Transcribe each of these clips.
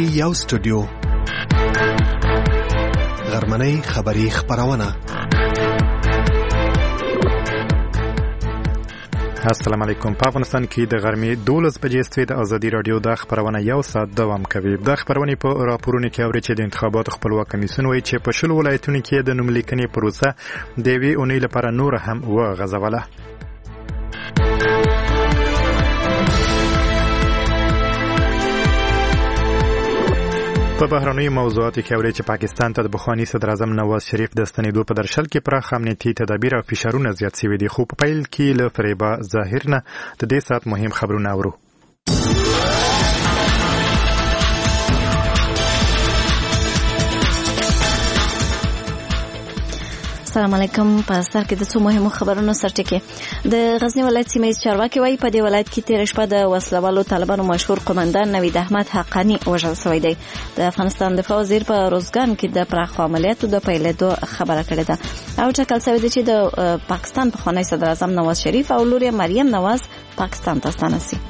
یو سټوډیو غرمنۍ خبری خبرونه. السلام علیکم. په افغانستان کې د غرمې 12 بجې استوي د ازادي رادیو د خبرونه یو ساعت دوام کوي. د خبرونه په راپورونو کې اوري چې د انتخاباتو خپلواک کمیسیون وایي چې په شل ولایتونو کې د نوملیکنې پروسه د وی اونۍ لپاره نور هم وغځوله. په بهرنیو موضوعاتو کې اوري چې پاکستان ته د بخوانی صدر اعظم نواز شریف د ستنېدو په درشل کې پراخ امنیتي تدابیر او فشارونه زیات شوي دي، خو په پیل کې له فریبا ظاهر نه د دې سات مهم خبرونه اورو. السلام علیکم. په سر کې د څو مهمو خبرونو سرټکی. د غزنی ولایت سیمه ییز چارواکي وایي په دې ولایت کې تیر شپه د وسلوالو طالبانو مشهور قومندان نوید احمد حقانی وژل شوی دی. د افغانستان دفاع وزیر په روزګان کې د پراخو عملیاتو د پیلېدو خبره کړې ده او ټاکل شوی دی چې د پاکستان پخوانی صدر اعظم نواز شریف او لور مریم نواز پاکستان ته ستانه شي.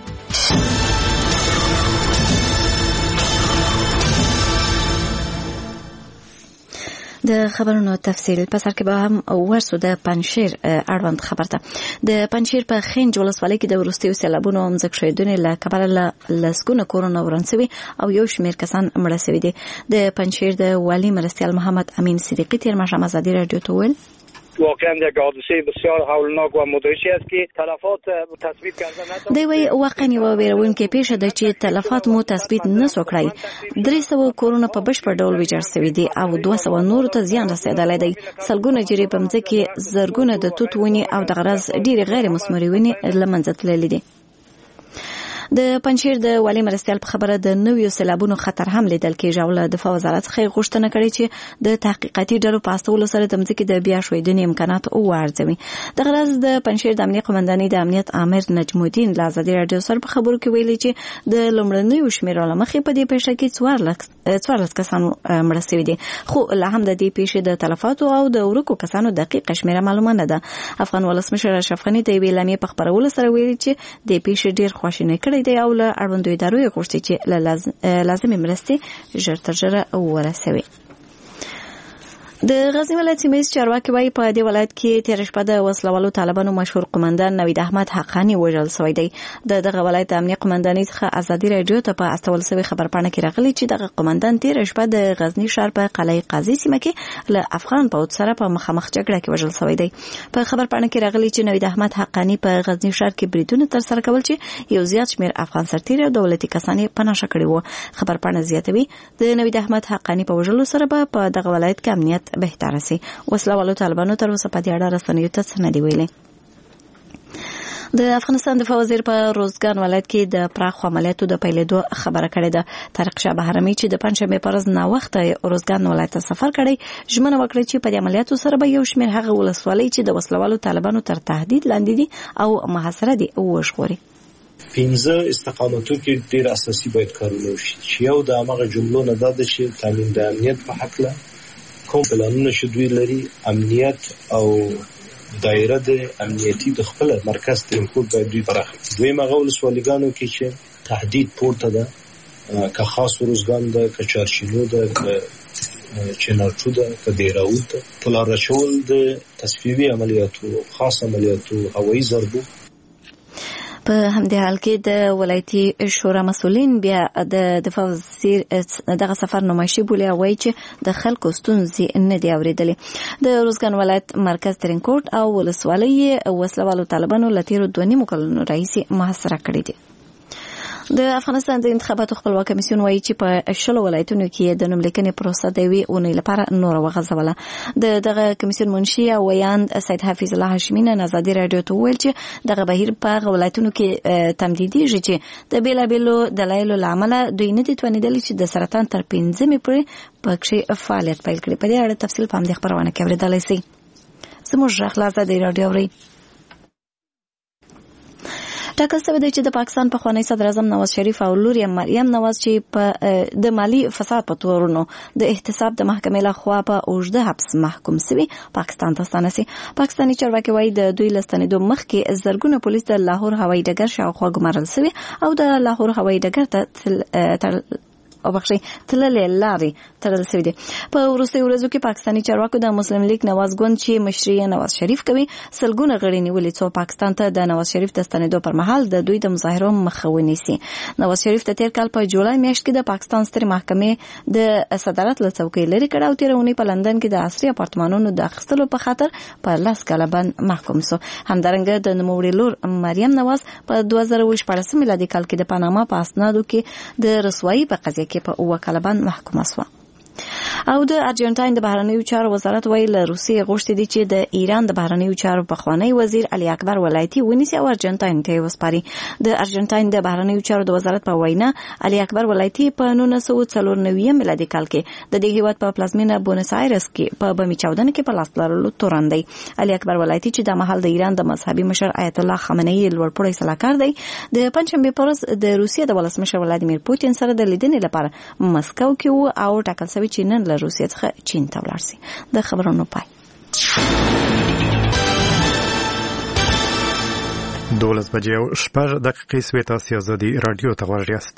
د خبرونو تفصیل په سر کې به هم ورسو د پنځشیر اړوند خبرته. د پنځشیر په خنج ولسوالۍ کې د وروستیو سیلابونو مځک شویدنې له کبله لسګونه کورونه وران شوي او یو شمېر کسان مړه شوي دي. د پنځشیر د والي مرستیال محمد امین صدیقی تیر ماښام ازادي رادیو ته وویل واقعا یک حادثه بسیار هولناک و مدهشی است که تلفات تثبیت کرده نشده. دی وی واقعا یو ویرونکې پیښه ده چې تلفات مو تثبیت نشو کړای. 300 کورونه په بشپړ ډول ویجاړ شوي دي او 200 نورو ته زیان رسیدلی دی. سلګونه جری په مځکه زرګونه د توت ونی او د غرض ډیر غیر مثمري ونی لمنځه تللي دي. د پنځشیر د والي مرستیال په خبره د نویو سیلابونو خطر هم لیدل کېږي او له دفاع وزارت څخه غوښتنه کړې چې د تحقیقاتي ډلو په استولو سره د مځکې د بیا ښویدنې امکانات وارزوي. د غرض د پنځشیر د امنیت قومندانۍ د امنیت امر نجم الدین له ازادي رادیو سره په خبرو کې ویلي چې د لومړنیو شمیرو له مخې په دې پیښه کې 14 کسان مړه شوي دي، خو لا هم د دې پیښې د تلفاتو او د ورکو کسانو دقیقه شمیره معلومه نه ده. افغان ولسمشر اشرف غني د ویلې لامې په خبرولو سره ویلي چې د پیښې ډیر خواشینی کړی دی او له اړوندو ادارو یې غوښتي چې لازمي مرستې ژر تر ژره ورسوي. د غزنی ولایت سیمه ییز چارواکي وایي په دې ولایت کې تیر شپه د وسلوالو طالبانو مشهور قومندان نوید احمد حقانی وژل شوی دی. دغه ولایت امنیه قومندانۍ څخه ازادي رادیو ته په استول شوی خبرپاڼه کې راغلی چې دغه قومندان تیر شپه د غزنی ښار په قلعه قاضي سیمه کې له افغان پوځ سره په مخامخ جګړه کې وژل شوی دی. په خبرپاڼه کې راغلی چې نوید احمد حقانی په غزنی ښار کې بریدونه ترسره کول چې یو زیات شمېر افغان سرتیري او دولتي کسان یې پناه کړي وو. خبرپاڼه زیاتوي د نوید احمد حقانی په وژلو سره په دغه ولایت کې امنیت بهتره سي. وسلوالو طالبانو تر اوسه په دې اړه رسنیو ته څه نه دی ویلي. د افغانستان دفاع وزیر په روزګان ولایت کې د پراخو عملیاتو د پیلېدو خبره کړې ده. طارق شاه بهرامي چې د پنځشنبې پر ورځ ناوخته روزګان ولایت ته سفر کړی ژمنه وکړه چې په دې عملیاتو سره به یو شمېر هغه ولسوالۍ چې د وسلوالو طالبانو تر تهدید لاندې دي او محاصره دي وژغوري. 15 استقامتو کې ډېر اساسي باید کارونه وشي چې یو د هغه جملو نه ده چې تامین د امنیت په حق له کوم پلانونه چې دوی لري، امنیت او دایره د امنیتي د خپل مرکز ترینکوټ باید دوی پراخه. دویم هغه ولسوالیګانو کې چې تهدید پورته ده، که خاص روزګان ده، که چارشینو ده، که چنارچو ده، که دیراود ده، په لار اچول د تصفیوي عملیاتو، خاص عملیاتو، هوایي ضربو. په همدې حال کې د ولایتي شورا مسؤلین بیا د دفاع وزیر دغه سفر نمایشي بولي او وایي چې د خلکو ستونزې نه دي اورېدلې. د روزګان ولایت مرکز ترینکوټ او ولسوالۍ وسلوالو طالبانو له تېرو 2.5 کلونو راهیسې محاصره کړې دي. د افغانستان د انتخاباتو خپلواک کمیسیون وایي چې په 10 ولایتونو کې د نوملیکنې پروسه د یوې اونۍ لپاره نور وغځوله. دغه کمیسیون منشي او ویاند سید حفیظ الله هاشمي نن ازادي رادیو ته وویل چې دغه بهیر په ولایتونو کې تمدیدیږي چې د بیلابیلو دلایلو له امله دوی نه دي توانېدلي چې د سرطان تر 5مې پورې پکې فعالیت پیل کړي. په دې اړه تفصیل په همدې خبرونه کې اورېدلی شئ. زموږ غږ له ازادي رادیو اورئ. ټاکل شوی دی چې د پاکستان پخوانی صدر اعظم نواز شریف او لور مریم نواز چې په د مالی فساد په تورونو د احتساب د محکمې لخوا په اوږده حبس محکوم شوي پاکستان ته ستانه شي. پاکستاني چارواکي وایي د دوی له ستنېدو مخکې زرګونه پولیس د لاهور هوایي ډګر شاوخوا ګمارل شوي او د لاهور هوایي ډګر ته تللې لارې تړل شوې دي. په وروستیو ورځو کې پاکستاني چارواکو د مسلم لیگ نواز ګوند چې مشري نواز شریف کوي سلګونه غړي نیولې څو پاکستان ته د نواز شریف د ستنېدو پر مهال د دوی د مظاهرو مخه ونیسي. نواز شریف ته تیر کال په جولای میاشت کې د پاکستان سترې محکمې د صدارت له څوکۍ لرې کړ او تیر اونۍ په لندن کې د عصري اپارتمانونو د اخیستلو په خاطر په 10 کاله بند محکوم شو. همدارنګه د نوموړي لور مریم نواز په 2014 میلادي کال کې د پاناما په اسنادو کې د رسوایی په قضیه کې په 9 کاله بند محکومه شوه. او د ارجنټاین د بهرنیو چارو وزارت ویل روسیې غوښتي دي چې د ایران د بهرنیو چارو پخوانی وزیر علي اکبر ولایتي ونیسي او ارجنټاین ته وسپاري. د ارجنټاین د بهرنیو چارو د وزارت په وینا علي اکبر ولایتي په 1994 میلادي کال کې د دې هیواد په پلازمینه بونس آیرس کې په بمی چاودنه کې په لاس لرلو تورن دی. علي اکبر ولایتي چې د مهال د ایران د مذهبي مشر آیت الله خامنه‌ای لوړپوړی سلاکار دی د پنځشنبه پر ورځ د روسیې د ولسمشر ولادیمیر پوتین سره د لیدنې لپاره مسکو کې وو او ټاکل شوی چې نن له روسیې څخه چین ته ولاړ شي. د خبرونو پای 12 بجې او 6 دقیقې سوي تاسو آزادي رادیو ته غوږ یاست.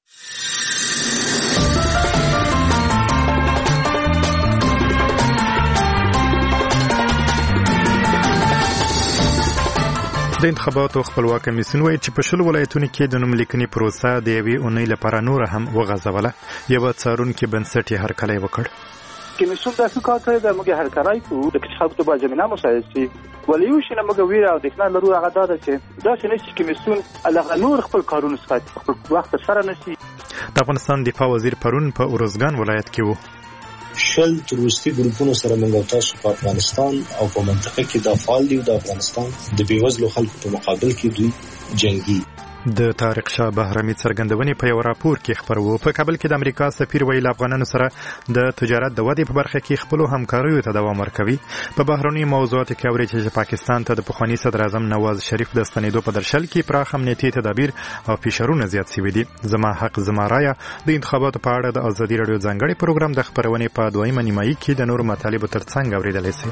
د انتخاباتو خپلواک کمیسیون وایي چې په شل ولایتونو کې د نوم لیکنې پروسه د یوې اونۍ لپاره نور هم وغځوله. یو څارونکي بنسټ یې هرکلی وکړ. کمیسیون داسې کار کوي د موږ هرکلی کوو د خلکو ته زمینه مساعد شي ولې یو شي نه موږ ویره او د اخنا لرو هغه دا ده چې داسې نه چې کمیسیون هغه نور خپل کارونه خپل وخت سره نشي. د افغانستان دفاع وزیر پرون په اروزګان ولایت کې وو. شل تروریستي ګروپونو سره موږ تاسو په افغانستان او په منطقه کې د فعال دي د افغانستان د بیوزلو خلکو په مقابل کې دوی جنگي. د طارق شاه بهرامي څرګندونې په یو راپور کې خبرو. په کابل کې د امریکا سفیر ویل افغانانو سره د تجارت د ودې په برخه کې خپل همکاریو ته دوام ورکوي. په بهرني موضوعاتو کې اوري چې پاکستان ته د پخوانی صدر اعظم نواز شریف د ستنېدو په درشل کې پراخ امنیتي تدابیر او فشارونه زیات شوي دي. زما حق زما رایه د انتخاباتو په اړه د ازادي رادیو ځانګړي پروګرام د خبرونې په دویمه نیمایي کې د نورو مطالبو ترڅنګ اوریدلای شئ.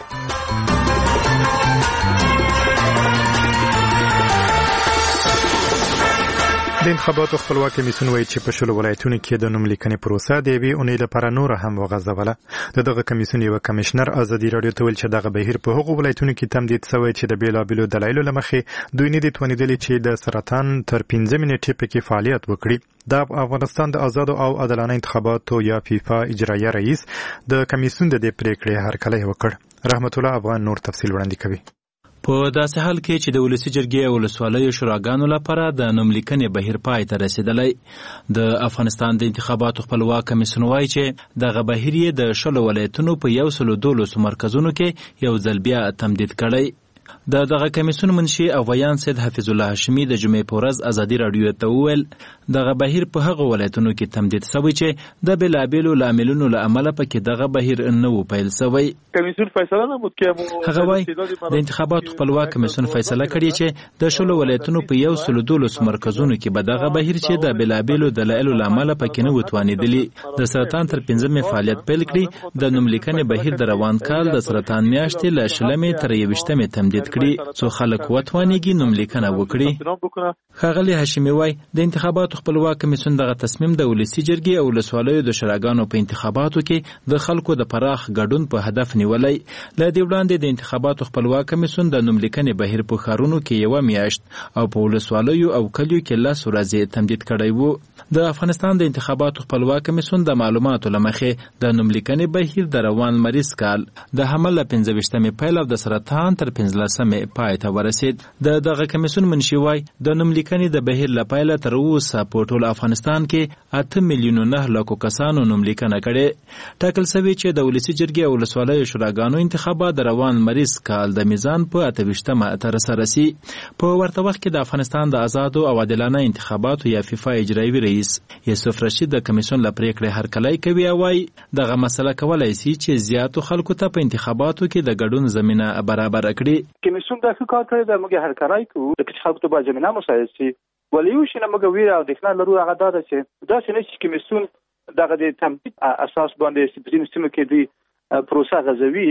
د انتخاباتو خپلواک کمیسیون وایي چې په شلو ولایتونو کې د نوم لیکنې پروسه د یوې اونۍ لپاره نور هم وغځوله. د دغه کمیسیون یو کمشنر ازادي رادیو ته ویل چې دغه بهیر په هغو ولایتونو کې تمدید شوی چې د بیلابیلو دلایلو له مخې دوی نه دي توانیدلي چې د سرطان تر 15 منټې پکې فعالیت وکړي. د افغانستان د آزادو او عادلانه انتخاباتو یا فیفا اجرایه رئیس د کمیسیون د دې پریکړې هرکلی وکړ. رحمت الله افغان نور تفصیل وړاندې کوي. په داسې حال کې چې د ولسی جرګې او ولسوالیو شوراګانو لپاره د نوم لیکنې بهیر پای ته رسیدلی. د افغانستان د انتخاباتو خپلواک کمیسیون وایي چې دغه بهیر یې د شلو ولایتونو په 112 مرکزونو کې یو ځل بیا تمدید کړی. دغه کمیسیون منشي او ویان سید حفیظ الله هاشمي د جمعې په ورځ ازادي رادیو ته وویل دغه بهیر په هغه ولایتونو کې تمدید شوی چې د بېلابېلو لاملونو له امله پکې دغه بهیر نه و پیل شوی. کمیسیون فیصله نمود که هغه وایي د انتخاباتو خپلواک کمیسیون فیصله کړې چې د شلو ولایتونو په 112 مرکزونو کې به دغه بهیر چې د بېلابېلو دلایلو له امله پکې نه و توانېدلي د سرطان تر 15مې فعالیت پیل کړي. د نوم لیکنې بهیر د روان کال د سرطان میاشتې له 20مې تر 21مې تمدید کړي څو خلک وتوانېږي نوم لیکنه وکړي. ښاغلي هاشمي وایي د انتخاباتو خپلواک کمیسیون دغه تصمیم د ولسی جرګې او ولسوالیو د شوراګانو په انتخاباتو کې د خلکو د پراخ ګډون په هدف نیولی. له دې وړاندې د انتخاباتو خپلواک کمیسیون د نوم لیکنې بهیر په ښارونو کې 1 میاشت او په ولسوالیو او کلیو کې 10 ورځې تمدید کړی و. د افغانستان د انتخاباتو خپلواک کمیسیون د معلوماتو له مخې د نوم لیکنې بهیر د روان مریض کال د حمل له 15مې پیل او د سرطان تر 15مې پای ته ورسید. دغه کمیسیون منشي وایي د نوم لیکنې د بهیر له پیله تر اوسه په ټول افغانستان کې 8 میلیونه 9 لکو کسانو نوم لیکنه کړې. ټاکل شوی چې د ولسی جرګې او ولسوالیو شوراګانو انتخابات د روان مریض کال د میزان په 28مه تر سره رسي. په ورته وخت کې د افغانستان د آزادو او عادلانه انتخاباتو یا فیفا اجرایي رئیس یوسف رشید د کمیسیون له پریکړې هرکلی کوي او وايي دغه مسله کولای شي چې زیاتو خلکو ته په انتخاباتو کې د ګډون زمینه برابر کړي. کمیسیون داسې کار کوي د موږ هرکلی کوو د خلکو ته زمینه مساعد شي ولې یو شي نه موږ ویره او د اخنا لرو هغه دا ده چې داسې نه چې کمیسیون دغه د تمدید اساس باندې سپرین سیمو کې دی پروسه غځوي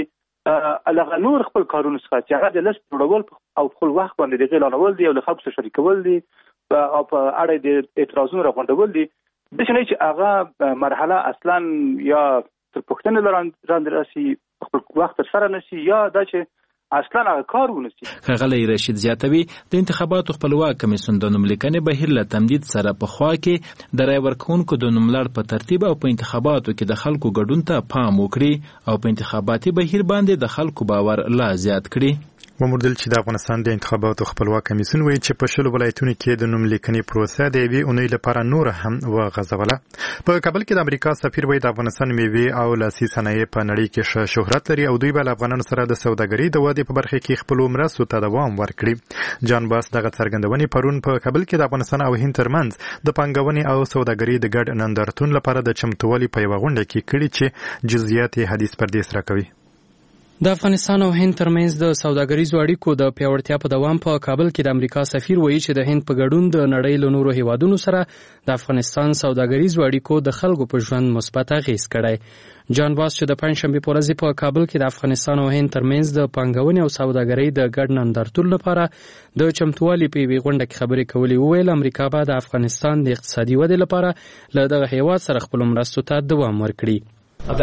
هغه نور خپل کارونه څخه چې هغه د لست جوړول او خپل وخت باندې د اعلانول دي او له خلکو سره شریکول دي او په اړه د اعتراضونو راغونډول دي د شنه چې هغه مرحله اصلا یا تر پښتنه لاندې راسي خپل وخت سره نشي یا دا چې اصلا هغه کار ونسي. ښاغلی رشید زیاتوي د انتخاباتو خپلواک کمیسیون د نوملیکنې بهیر له تمدید سره په خوا کې د رای ورکوونکو د نوملړ په ترتیب او په انتخاباتو کې د خلکو ګډون ته پام وکړي او په انتخاباتي بهیر باندې د خلکو باور لا زیات کړي. وموردل چې د افغانستان د انتخاباتو خپلواک کمیسیون وایي چې په شلو ولایتونو کې د نوملیکنې پروسه د یوې اونۍ لپاره نور هم وغځوله. په کابل کې د امریکا سفیر وایي د افغانستان میوې او لاسي صنایع په نړۍ کې ښه شهرت لري او دوی به له افغانانو سره د سوداګرۍ د ودې په برخه کې خپلو مرستو ته دوام ورکړي. جان باس دغه څرګندونې پرون په کابل کې د افغانستان او هند ترمنځ د پانګونې او سوداګرۍ د ګډ نندارتون لپاره د چمتووالي په یوه غونډه کې کړي چې جزئیات یې حدیث پردیس راکوي. د افغانستان او هند ترمنځ د سوداګریزو اړیکو د پیاوړتیا په دوام په کابل کې د امریکا سفیر وایي چې د هند په ګډون د نړۍ له نورو هیوادونو سره د افغانستان سوداګریزو اړیکو د خلکو په ژوند مثبت اغېز کړی. جان باس چې د پنځشنبې په ورځ په کابل کې د افغانستان او هند ترمنځ د پانګونې او سوداګرۍ د ګډ نندارتون لپاره د چمتووالي په یوې غونډه کې خبرې کولې وویل امریکا به د افغانستان د اقتصادي ودې لپاره له دغه هیواد سره خپلو مرستو ته دوام ورکړي.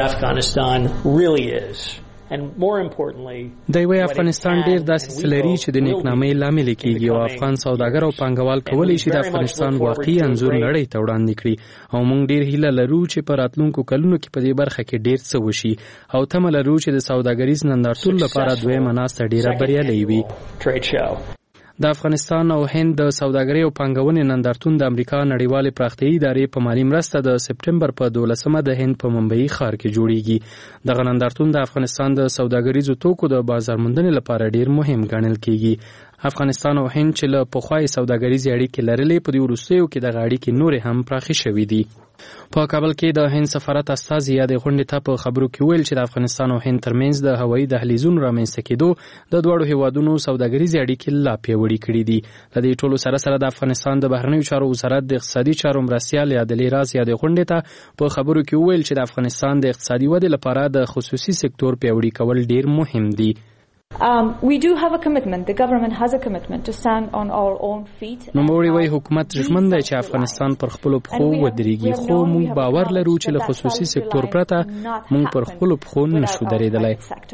د یوې افغانستان ډیر داسې څه لري چې د نیکنامۍ لامل کیږي او افغان سوداګر او پانګوال کولی شي د افغانستان واقعي انځور نړۍ ته وړاندې کړي او موږ ډیر هیله لرو چې په راتلونکو کلونو کې په دې برخه کې ډیر څه وشي او تمه لرو چې د سوداګریز نندارتون لپاره دویمه ناسته ډیره بریالۍ وي. د افغانستان او هند د سوداګرۍ او پانګونې نندارتون د امریکا نړیوالې پراختیایي ادارې په مالي مرسته د سپټمبر په 12مه د هند په ممبئی ښار کې جوړیږي. دغه نندارتون د افغانستان د سوداګریزو توکو د بازار موندنې لپاره ډیر مهم ګڼل کیږي. افغانستان او هند چې له پخوا سوداګریزې اړیکې لرلې په دې وروستیو کې دغه اړیکې نورې هم پراخې شوې دي. په کابل کې د هند سفارت استازي د غونډې ته په خبرو کې ویل چې د افغانستان او هند ترمنځ د هوایي دهلیزونو رامنځته کېدو د دواړو هیوادونو سوداګریزې اړیکې لا پیاوړې کړي دي. د دې ټولو سره د افغانستان د بهرنیو چارو وزارت د اقتصادي چارو مرستیال عادلې راز د غونډې ته په خبرو کې ویل چې د افغانستان د اقتصادي ودې لپاره د خصوصي سکتور پیاوړي کول ډیر مهم دي. We do have a commitment. The government has a commitment to stand on our own feet. نوموړي وایي حکومت ژمن دی چې افغانستان پر خپلو پښو ودرېږي خو موږ باور لرو چې له خصوصي سکتور پرته موږ پر خپلو پښو نشو درېدلی.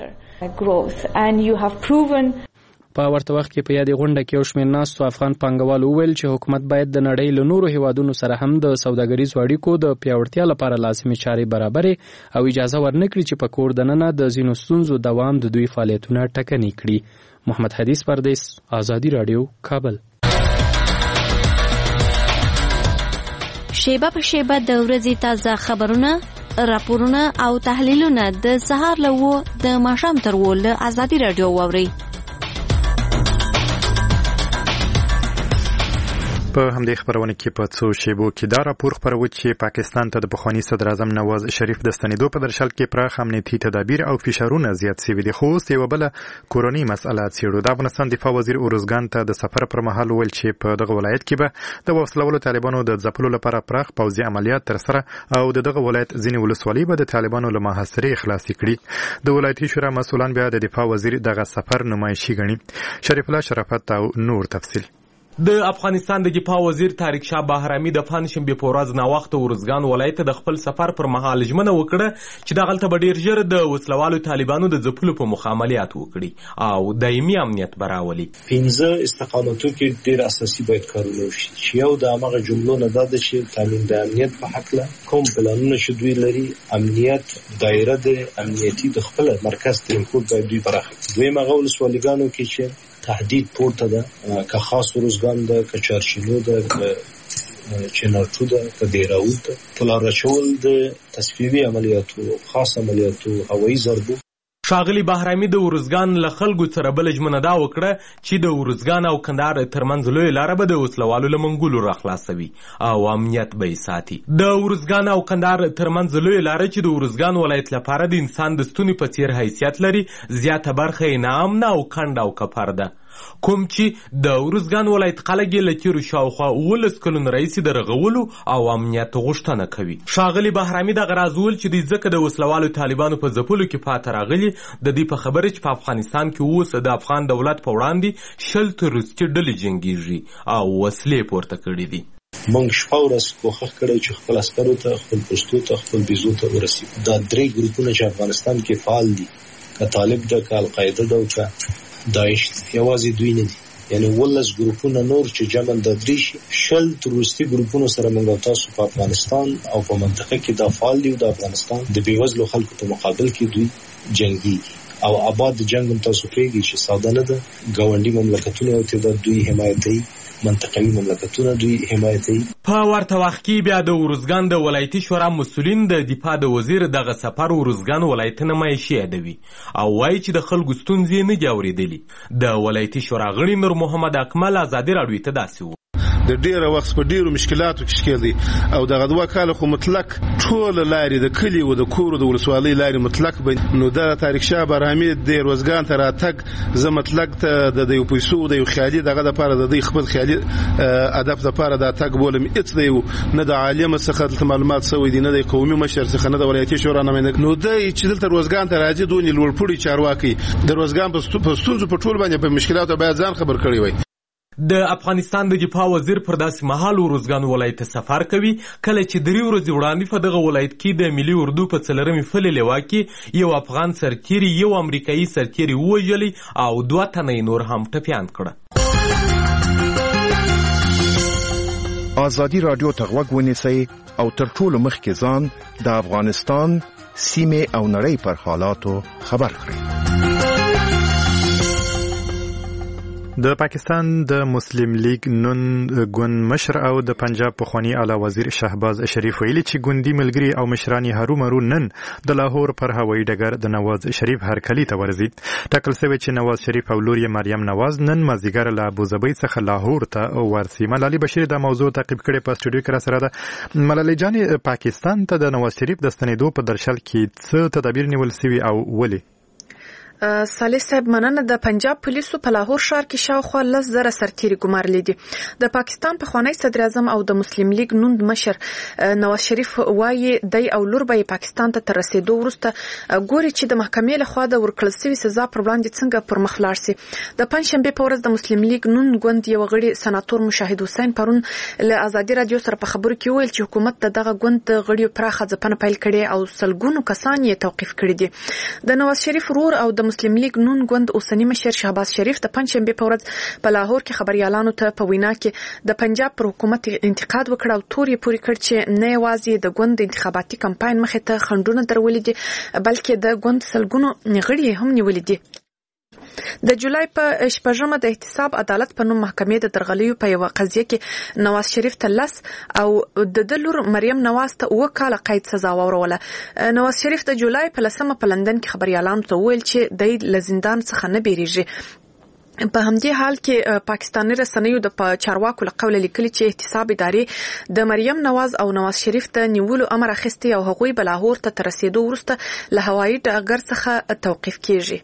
په ورته وخت کې په یادې غونډه کې یو شمېر ناستو افغان پانګوالو وویل چې حکومت باید د نړۍ له نورو هیوادونو سره هم د سوداګریزو اړیکو د پیاوړتیا لپاره لازمي چارې برابرې او اجازه ورنکړي چې په کور دننه د ځینو ستونزو دوام د دوی فعالیتونه ټکني کړي. محمد حدیث پردیس، آزادي راډیو، کابل. شیبه په شیبه د ورځې تازه خبرونه، راپورونه او تحلیلونه د سهار له 9 د ماښام تر 10 له آزادي راډیو واورئ. په همدې خبرونه کې په څو شیبو کې دا راپور خپروي چې پاکستان ته د پخواني صدر اعظم نواز شریف د ستنېدو په درشل کې پراخ امنیتي تدابیر او فشارونه زیات شوي دي. خو اوس یوه بله کورنۍ مسئله څېړو. د افغانستان دفاع وزیر اروزګان ته د سفر پر مهال وویل چې په دغه ولایت کې به د وسلهوالو طالبانو د ځپلو لپاره پراخ پوځي عملیات ترسره او د دغه ولایت ځینې ولسوالۍ به د طالبانو له محاصرې خلاصې کړي. د ولایتي شورا مسؤلان بیا د دفاع وزیر دغه سفر نمایشي ګڼي. شریف الله شرافت او نور تفصیل. د افغانستان د دفاع وزیر طارق شاه بهرامي د پنځشنبې په ورځ ناوخته اروزګان ولایت د خپل سفر پر مهال ژمنه وکړه چې دغلته به ډیر ژر د وسلوالو طالبانو د ځپلو په مخ عملیات وکړي او دایمي امنیت به راولي. 15 استقامتو کې ډیر اساسي باید کارونه وشي چې یو د هغه جملو نه ده چې تامین د امنیت په حق له کوم پلانونه چې دوی لري امنیت دایره د امنیتي د خپل مرکز ته انکور باید دوی برخه دوی مغول ولسوالیګانو کې چې تهدید پورته ده که خاص روزګان ده که چارشینو ده که چنارچو ده که دیراود ده پلان رچول د تصفیوي عملیاتو خاص عملیاتو هوایي ضربو. ښاغلي بهرامي د اروزګان له خلکو سره بله ژمنه دا وکړه چې د اروزګان او کندهار ترمنځ لویه لاره به د وسلوالو له منګولو راخلاصوي او امنیت به یې ساتي. د اروزګان او کندهار ترمنځ لویه لاره چې د اروزګان ولایت لپاره د انسان د ستوني په څیر حیثیت لري زیاته برخه یې ناامنه او کند او کپر ده. کوم چې د اروزګان ولایت خلک یې له تېرو شاوخوا 19 کلونو راهیسې د رغولو او امنیت غوښتنه کوي. ښاغلي بهرامي دغه راز وویل چې دوی ځکه د وسلوالو طالبانو په ځپلو کې پاته راغلي د دې په خبره چې په افغانستان کې اوس د افغان دولت په وړاندې 20 تروریستي ډلې جنګیږي او وسلې پورته کړي دي. موږ شپه ورځ کوښښ کړی چې خپل عسکرو ته، خپل پوستو ته، خپل بیزو ته ورسېږو. دا 3 ګروپونه چې افغانستان کې فعال دي، که طالب ده، که القاعده ده او که داعش ده، یوازې دوی نه دي. یعنی 18 ګروپونه نور چې جمع د 3 شي، 20 تروریستي ګروپونو سره موږ تاسو په افغانستان او په منطقه کې د فعال دي. د افغانستان د بیوزلو خلکو په مقابل کې دوی جنگي او آباد جنگ هم تاسو کوي چې ساده نه ده. ګاونډي مملکتونه او تعداد دوی حمایتي، منطقوي مملکتونه دوی حمایتي. په ورته وخت کې بیا د ارزګان د ولایتي شورا مسؤلین د دفاع د وزیر دغه سفر ارزګان ولایت نمایشي یادوي او وایي چې د خلکو ستونزې نه دي اورېدلي. د ولایتي شورا غړي نور محمد اکمل ازادي راډیو ته داسې و: د ډیره وخت په ډیرو مشکلاتو کې ښکېل دي او دغه 2 کاله خو مطلق ټول لارې د کلی او د کور د ولسوالۍ لارې مطلق بند. نو د تاریخ شاه برهمي د روزګان ته راتګ زه مطلق ته د یو پیسو د یو خیالي دغه د لپاره د خپل خیالي هدف لپاره د تګ بولم اڅ دی نه د عالم څخه معلومات سوي دي، نه د قومي مشر څخه، نه د ولایتي شورا نماینده. نو د چې دلته روزګان ته راځي دوی لوړپوړي چارواکي د روزګان په ستونزو په ټول باندې په مشکلاتو باید ځان خبر کړی وي. د افغانستان د دفاع وزیر پر داسې مهال ارزګان ولایت ته سفر کوي کله چې 3 ورځې وړاندې په دغه ولایت کې د ملي اردو په 4مې فلې لوا کې یو افغان سرتیري، یو امریکایي سرتیري ووژلي او 2 تنه نور هم ټپیان کړه. ازادي راډیو ته غوږ ونیسئ او تر ټولو مخکې ځان د افغانستان سیمه او نړۍ پر حالاتو خبر کړئ. د پاکستان د مسلم لیگ نون ګوند مشر او د پنجاب پخوانی اعلی وزیر شهباز شریف ویلي چې ګوندي ملګری او مشران هرومرو نن د لاهور پر هوایي ډګر د نواز شریف هرکلی ته ورځي. ټاکل شوی چې نواز شریف او لور مریم نواز نن مازیګر له ابوظبي څخه لاهور ته ورسي. ملالي بشیر د موضوع تعقیب کړي په سټوډیو کې را سره ده. ملالي جان، پاکستان ته د نواز شریف د ستنېدو په درشل کې څه تدابیر نیول شوي او ولې؟ صالح صاحب مننه. د پنجاب پولیسو په لاهور ښار کې شاوخوا 10,000 سرتیري ګمارلي دي. د پاکستان پخوانی صدر اعظم او د مسلم لیگ نون مشر نواز شریف وایي دی او لور به پاکستان ته تر رسیدو وروسته ګوري چې د محکمې لخوا د ورکړل شوی سزا پر وړاندې څنګه پر مخ لاړ شي. د پنځشنبه په ورځ د مسلم لیگ نون ګوند یو غړي سناتور مشاهد حسین پرون له ازادي رادیو سره په خبرو کې ویل چې حکومت دغه ګوند د غړیو پراخه ځپنه پیل کړي او سلګونو کسان یې توقیف کړي دي. د نواز شریف ورور او د مسلم لیگ نون ګوند اوسنی مشر شهباز شریف د پنځشنبه په ورځ په لاهور کې خبريالانو ته په وینا کې د پنجاب پر حکومت انتقاد وکړ او توري پوری کړ چې نه یوازې د ګوند انتخاباتي کمپاین مخې ته خنډونه درولې دي بلکې د ګوند سلګونو غړي هم نیولې دي. د جولای په 8مه د احتساب عدالت په نوم محکمې د درغلیو په یو قضیه کې نواز شریف ته 10 او د لور مریم نواز ته 2 کاله قید سزا وروله. نواز شریف د جولای په 10مه په لندن کې خبريالانو ته ویل چې د زندان څخه نه بیریږي. په همدې حال کې پاکستاني رسنیو د چارواکو له قوله لیکلي چې احتساب ادارې د مریم نواز او نواز شریف ته نیولو امر اخیستی او هغوی به لاهور ته تر رسیدو وروسته له هوایي ډګر څخه توقیف کیږي.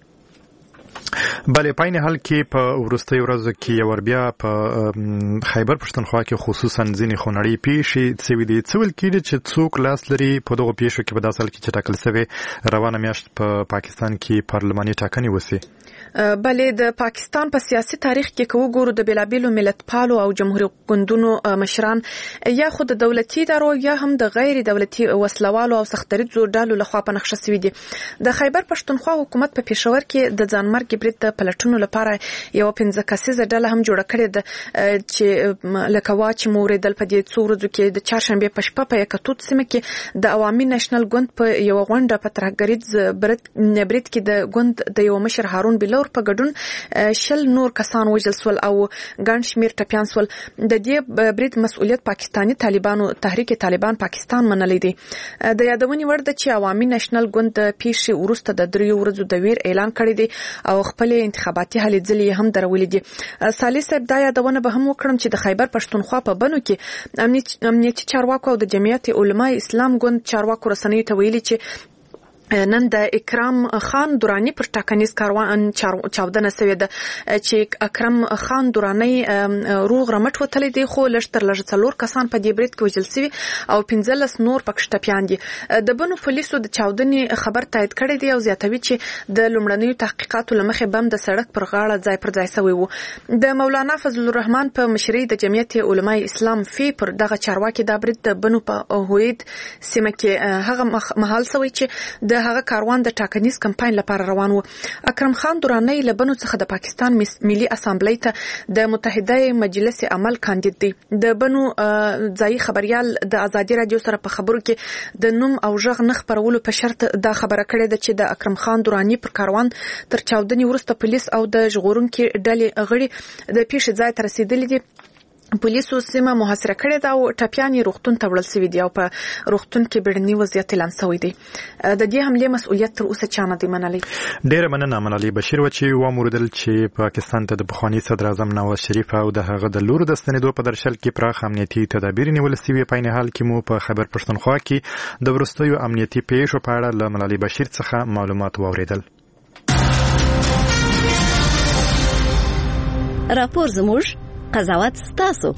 بلې په عین حال کې په وروستیو ورځو کې یو بیا په خیبر پښتونخوا کې خصوصا ځینې خونړۍ پیښې شوې دي. څه ویل کېږي چې څوک لاس لري په دغو پیښو کې په داسې حال کې چې ټاکل شوی روانه میاشت په پاکستان کې پارلماني ټاکنې وسي؟ بلې د پاکستان په سیاسي تاریخ کې کوو ګورو د بلابلو ملتپالو او جمهوریت ګوندونو مشران یا خود د دولتي ادارو یا هم د غیر دولتي وسلوالو او سختدریځو ډلو لخوا په نقشه شوي دي. د خیبر پښتونخوا حکومت په پېښور کې د ځانمرګ برید د پلټونو لپاره یو 15 کسیزه ډله هم جوړه کړې ده چې لکه واچ موریدل په دې څو ورځو کې د چهارشنبه په شپه په یکتوت سیمه کې د عوامي نېشنل ګوند په یو غونډه په ترهګریز برید کې د ګوند د یو مشر هارون بلور په ګډون 10 نور کسان وژل شول او ګڼ شمېر ټپیان شول. د دې برید مسؤلیت پاکستاني طالبانو تحریک طالبان پاکستان منلې دي. د یادونې وړ ده چې عوامي نېشنل ګوند د پیښې وروسته د 3 ورځو د ویر اعلان کړی دی او خپل انتخاباتي هلې ځلې هم درولې دي. صالح صاحب دا یادونه به هم وکړم چې د خیبر پښتونخوا په بنو کې امنیتي چارواکو او د جمعیت علماء اسلام ګوند چارواکو رسنیو ته ویلي چې نن د اکرم خان دورانی پر ټاکنیز کاروان چاودنه شوې ده چې اکرم خان دورانی روغ رمټ وتلی دی خو لشتر لږ څلور کسان په دې برید کې وژل شوي او 15 نور پکې ټپيان دي. د بنو پولیسو د چاودنې خبر تایید کړی دی او زیاتوي چې د لومړنیو تحقیقاتو لمخې بم د سړک پر غاړه ځای پر ځای شوی وو. د مولانا فضل الرحمن په مشرۍ د جمعیت علماء اسلام فی پر دغه چارواکي د برید د بنو په هوید سیمه کې هغه محل شوی چې د هغه کاروان د ټاکنیز کمپاین لپاره روان وو. اکرم خان دورانی لبنو څخه د پاکستان ملي اسامبلی ته د متحده مجلس عمل کاندید دی. د بنو ځای خبريال د ازادي رادیو سره په خبرو کې د نوم او ژغ نه خبرولو په شرط دا خبره کړې ده چې د اکرم خان دورانی پر کاروان تر چاودنې وروسته پولیس او د ژغورونکو ډلې غړي د پیښې ځای ته رسیدلي دي. پولیسو سیمه محاصره کړې ده او ټپيان یې روغتون ته وړل شوي دي او په روغتون کې بیړني وضعیت اعلان شوی دی. د دې حملې مسؤلیت تر اوسه چا نه دی منلی. ډېره مننه منالي بشیر و چې واموردل چې پاکستان ته د پخواني صدر اعظم نواز شریف او د هغه د لورو د ستنېدو په درشل کې پراخ امنیتي تدابیر نیول شوي. په عین حال کې مو په خبر پښتونخوا کې د وروستیو امنیتي پیښو په اړه له منالي بشیر څخه معلومات واوریدل. راپور زموږ قضاوت ستاسو.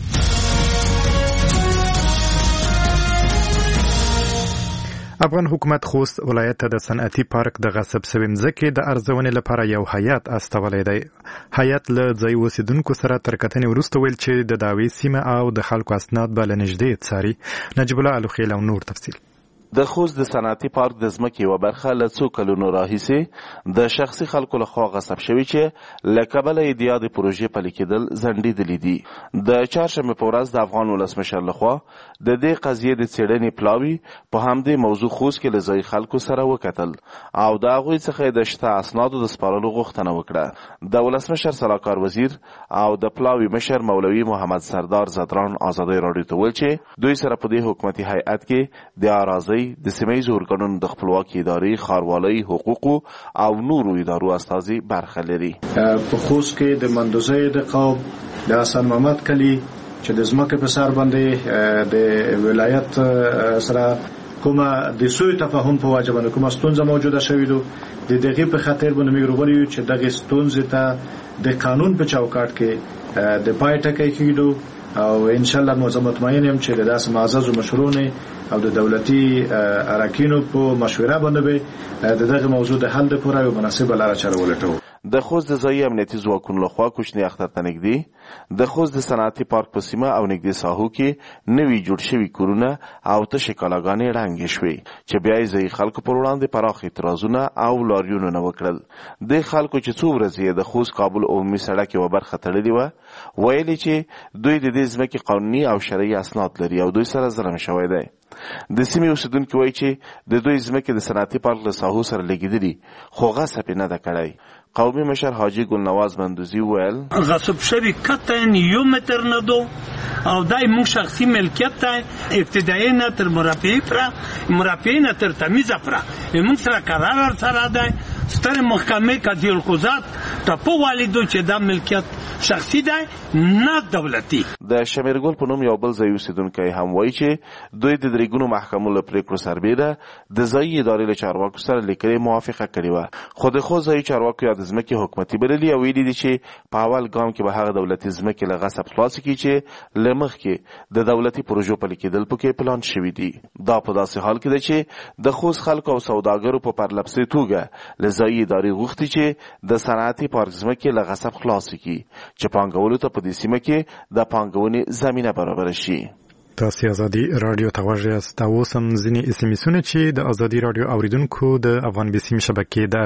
افغان حکومت خوست ولایت ته د صنعتي پارک د غصب شوي مځکې د ارزونې لپاره یو هیات استولی دی. هیات له ځای اوسیدونکو سره تر کتنې وروسته ویل چې د دعوې سیمه او د خلکو اسناد به له نږدې څاري. نجیب الله الوخیل او نور تفصیل. د خوست د صنعتي پارک د ځمکې یوه برخه له څو کلونو راهیسې د شخصي خلکو لخوا غصب شوي چې له کبله یې د یادې پروژې پلي کېدل ځنډېدلي دي. د چهارشنبې په ورځ د افغان ولسمشر لخوا د دې قضیې د څېړنې پلاوي په همدې موضوع خوست کې له ځایي خلکو سره وکتل او د هغوی څخه یې د شته اسنادو د سپارلو غوښتنه وکړه. د ولسمشر سلاکار وزیر او د پلاوي مشر مولوي محمد سردار زدران ازادۍ راډیو ته ویل چې دوی سره په دې حکومتي هیئت کې د اراضۍ د سیمه‌ییزو ارګانونو د خپلواکۍ ادارې، ښاروالۍ، حقوقو او نورو ادارو استازي برخه لري. په خوست کې د مندوزۍ د قوم د حسن محمد کلی چې د ځمکې په سر باندې د ولایت سره کومه د سوء تفاهم په وجه باندې کومه ستونزه موجوده شوې ده د دغه په خاطر باندې میګروبري چې دغه ستونزې ته د قانون په چوکاټ کې د پای ټکی کېدو او ان شاء الله مطمئن یم چې د داسې معزز مشرونه او د دولتي اراکینو په مشوره باندې د دغه موضوع د حل لپاره یو مناسبه لاره چاره ولټوو. د خوست د ځایي امنیتي ځواکونو لخوا کوچني اختر ته نږدې د خوست د صنعتي پارک په سیمه او نږدې ساحو کې نوي جوړ شوي کورونه او تشې کالاګانې ړنګې شوې چې بیا یې ځایي خلکو پر وړاندې پراخ اعتراضونه او لاریونونه وکړل. د خلکو چې څو ورځې د خوست کابل عمومي سړک یوه برخه تړلې وه ویلي چې دوی د دې ځمکې قانوني او شرعي اسناد لري او دوی سره ظلم شوی دی. د سیمې اوسیدونکي وایي چې د دوی ځمکې د صنعتي پارک له ساحو سره لګېدلي خو غصب یې نه ده کړی. قومي مشر حاجي ګلنواز بندوزي ویل غصب شوی قطعا یو متر نه دو او دای مو شخصي ملکیت ته ابتدایي نه تر مرافعه نه تر تمیز افرا موږ سره قرار سره ده ستر محکمه قاضي القضات ته په والدو چې دا ملکیت شخصي ده نه دولتي. د شمیرګل په نوم یو بل ځای اوسیدونکی هم وایي چې دوی د درېګونو محکمو له پرېکړو سربیره د ځایي ادارې له چارواکو سره لیکلې موافقه کړې وه خو د خو ځایي چارواکو یا د ځمکې حکومتي بللي او ویلي دي چې په اول ګام کې به هغه دولتي ځمکې له غصب خلاصې کړي چې له مخکې د دولتي پروژو پلي کېدل پکې پلان شوي دي. دا په داسې حال کې ده چې د خوست خلکو او سوداګرو په پرلپسې توګه له ځایي ادارې غوښتي چې د صنعتي پارک ځمکې له غصب خلاصې کړي چې پانګولو ته په دې سیمه کې د پانګونې زمینه برابره شي. تاسو ازادي رادیو ته غوږ یاست. اوس هم ځینې اسمسونه چې د ازادي رادیو اوریدونکو د افغان بیسیم شبکې د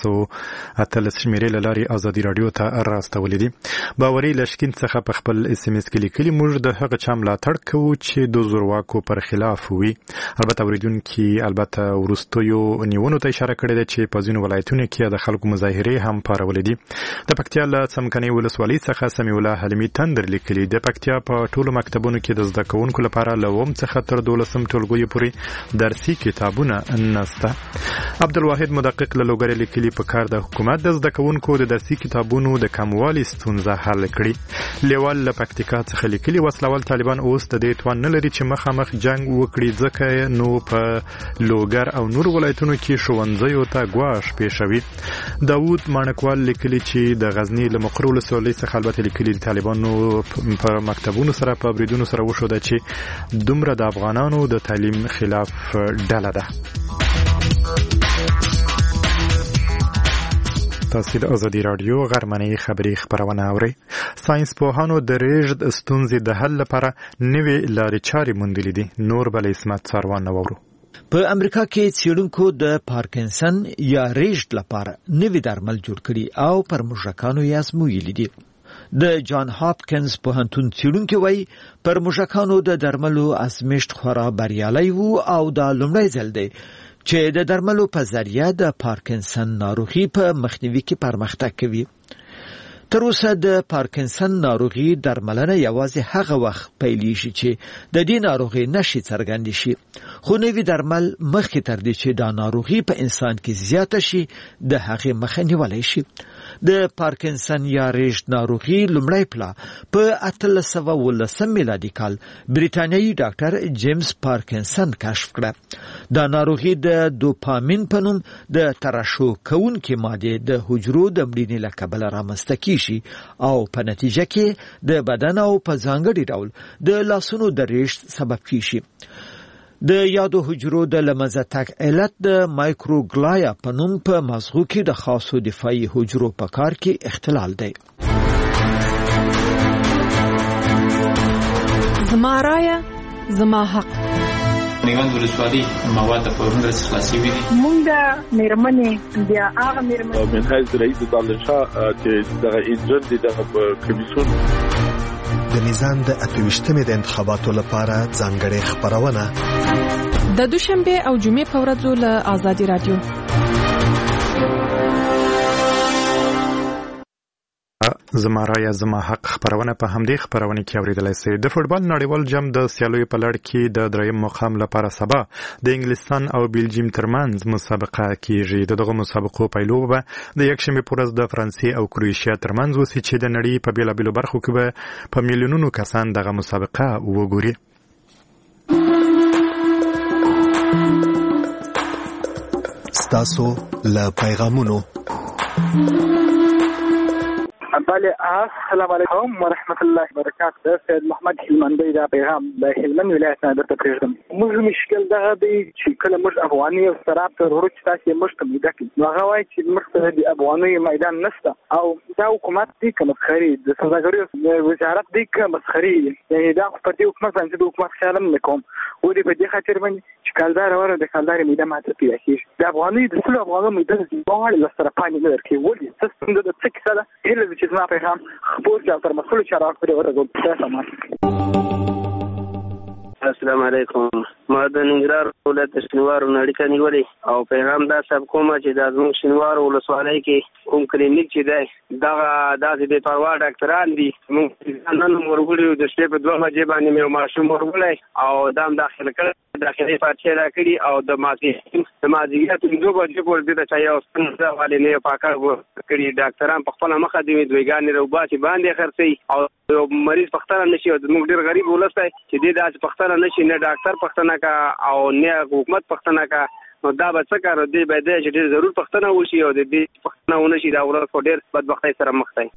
13 شمیرې له لارې ازادي رادیو ته راستولې دي. باوري لشکین څخه په خپل اس ام اس کې لیکلي موږ د هغه چا ملاتړ کوو چې د زورواکو پر خلاف وي. البته اوریدونکي وروستیو نیونو ته اشاره کړې ده چې په ځینو ولایتونو کې د خلکو مظاهرې هم پارولې دي. د پکتیا له څمکنۍ ولسوالۍ څخه سمیع الله حلیمي تندر لیکلي د پکتیا په ټولو مکتبونو کې د زده کوونکو لپاره له 9 څخه تر 12 ټولګیو پورې درسي کتابونه نشته. عبدالواحد مدقق له لوګر لیکلي په کار د حکومت د زده کوونکو د درسي کتابونو د کموالي ستونزه حل کړي. لیوال له پکتیکا څخه لیکلي وسلوال طالبان اوس د دې توان نه لري چې مخامخ جنگ وکړي ځکه نو په لوګر او نور ولایتونو کې ښوونځیو ته ګواښ پیښوي. داوود مانکوال لیکلي چې د غزنی له مقر ولسوالۍ څخه البته لیکلي طالبانو په مکتبونو سره په بریدونو سره وشوده چې دومره د افغانانو د تعلیم خلاف ډله ده. تاسو د ازادي رادیو غرمنۍ خبری خبرونه اورئ. ساينس پوهانو د ریژد ستونزې د حل لپاره نوې لارې چارې موندلې دي. نور بل اسمت سروان نورو په امریکا کې څېړونکو د پارکنسن یا ریژد لپاره نوي درمل جوړ کړي او پر موږکانو یې ازمویلي دي. د جان هاپکینز پوهنتون څېړونکي وایي پر موږکانو د درملو ازمېښت خورا بریالی و او دا لومړی ځل دی چې د درملو په ذریعه د پارکنسن ناروغي په مخنیوي کې پرمختګ کوي. تر اوسه د پارکنسن ناروغي درملنه یوازې هغه وخت پیلېږي چې د دې ناروغي نښې څرګندې شي، خو نوي درمل مخکې تر دې چې دا ناروغي په انسان کې زیاته شي د هغې مخه نیولی شي. د پارکنسن یا ریژد ناروغي لومړی پلا په 1819 میلادي کال بریتانیایی ډاکټر جیمز پارکنسن کشف کړه. دا ناروغي د دوپامین په نوم د ترشح کوونکې مادې د حجرو د مړینې له کبله رامنځته کیږي او په نتیجه کې د بدن او په ځانګړي ډول د لاسونو د ریژد سبب کیږي. د یادو حجرو د لمنځه تګ علت د مایکروګلایا په نوم په مغزو کې د خاصو دفاعي حجرو په کار کې اختلال دی. زما رایه زما حق. میوند ولسوالۍ مواد په ورنرس خلاصي وي. مونږ د میرمنې بیا هغه میرمنې من حیث رئیس دانشا چې دغه انجن دي دغه کمیسیون د میزان د 28مې د انتخاباتو لپاره ځانګړې خبرونه د دوشنبه او جمعې په ورځو له آزادي رادیو. زما رایه زما حق خبرونه په همدې خبرونه کې اوریدلای شئ. د فوټبال نړیوال جام د سیالیو په لړ کې د دریم مقام لپاره سبا د انګلستان او بلجیم ترمنځ مسابقه کیږي. دغه مسابقو پیلو به د یکشنبه په ورځ د فرانسې او کروشیا ترمنځ وسی چې د نړۍ په بیلابیلو برخو کې به په میلیونونو کسان دغه مسابقه وګوري. ستاسو له پیغامونو بله السلام علیکم ورحمت الله وبرکاته. سید محمد هلمندی دا پیغام د هلمند ولایت نه درته پرېږدم. موږ مشکل دغه دی چې کله موږ افغاني او سراب ته ورو چې تاسې موږ ته میده کړي نو هغه وایي چې موږ ته د افغاني میدان نشته او دا حکومت دی که مسخري د سوداګرۍ وزارت دی که مسخري یعنې دا خو پر دې حکومت باندې د حکومت خیال هم نه کوم ولې په دې خاطر باندې چې کلدار وره د کلدارې میده ماته پیدا کېږي. د افغاني د ټولو افغانو میده غواړي له سره پانې نه درکوي. ولې څه ستونزه ده څه کیسه ده؟ هیله ده چې زما پیغام خبر چې تر مسؤل چارواکو پورې ورسوم. السلام علیکم. ما د ننګرهار ولایت شینوارو اړیکه نیولې او پیغام دا سب کومه چې د زموږ شینوارو ولسوالۍ کې کوم کلینیک چې دی دغه داسې بې پروا ډاکټران دي. موږ نن ورغلي د شپې په 2 بجې باندې مې ماشوم ورغلی او دا هم داخل کړی داخلي پاتې را کړي او د مازدیګر 2 بجې پورې د چا یو ستونزه والې نه پاکه کړي. ډاکټران په خپله مخه دي دویګانې روباسي باندې خرڅوي او یو مریض پښتنه نشي او موږ ډېر غریب ولس دی چې دې داسې پښتنه نشي نه ډاکټر پښتنه کا او نه حکومت پښتنه کا نو دا به څه کار دی به دی چې ډېر ضرور پښتنه وشي او د دې پښتنه ونشي دا ورځ خو ډېر بدبختۍ سره مخ دی.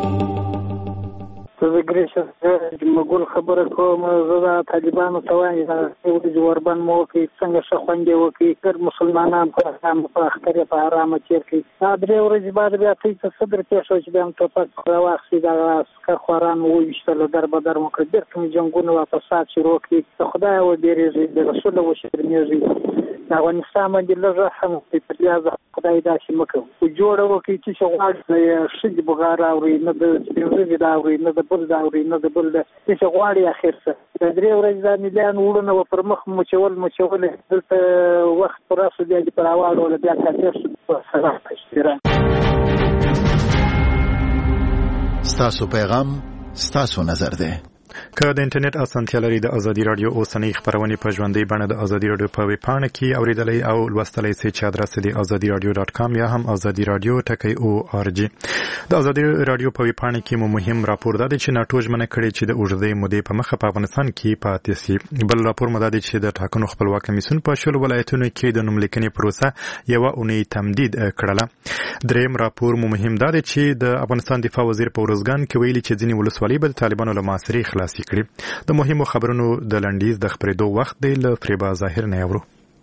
زه ګریشه مګول خبره کوم. زه د طالبانو ته وایم چې وربند مو وکړي څنګه ښه خوندې وکړي تر مسلمانان په اختر په ارامه تېر کړي. دا 3 ورځې بعد بیا ته څه صدر کې شو چې بیا هم ټوپک راواخلي دغه عسکر خواران وویشتل در بدر مو کړ بیرته مې جنګونه واپسات شروع کړي. د خدای وبېرېږي د رسول وشرمېږي د افغانستان باندې لږ رحم وکړي په لیاز خدای داسې مه کوو جوړه وکړي چې غواړي ښځې بغار اوري نه د سپین ږیري دا اوري نه د بل دا اوري نه د بل چې غواړي اخر څه د 3 ورځې دا میلیان وړونه به پر مخ مچول دلته وخت پر راسو بیا دې پر اواړوله بیا کافر شو په سلام په اشترام. ستاسو پیغام ستاسو نظر دی. که د انټرنیټ اسانتیا لري د ازادي رادیو اوسنۍ خبرونه په ژوندۍ بڼه د ازادي رادیو په ویب پاڼه کې اوریدلای او لوستلای شئ چې ادرس دی azadiradio.com یا هم azadiradio.org. د ازادي رادیو په ویب پاڼه کې مهم راپور ده چې ناټو ژمنه کړې چې د اوږدې مودې په مخه په افغانستان کې پاتې شي. بل راپور مده چې د ټاکنو خپلواک کمیسیون په شل ولایتونو کې د نوملیکنې پروسه یو اونۍ تمدید کړله. دریم راپور مهم ده چې د افغانستان دفاع وزیر په ورزګان کې ویلي چې ځینې ولسوالۍ به د طالبانو له محاصرې خلاصې کړي. د مهمو خبرونو د لنډیز د خبرېدو وخت دی. له فریبا ظاهر نه اورو.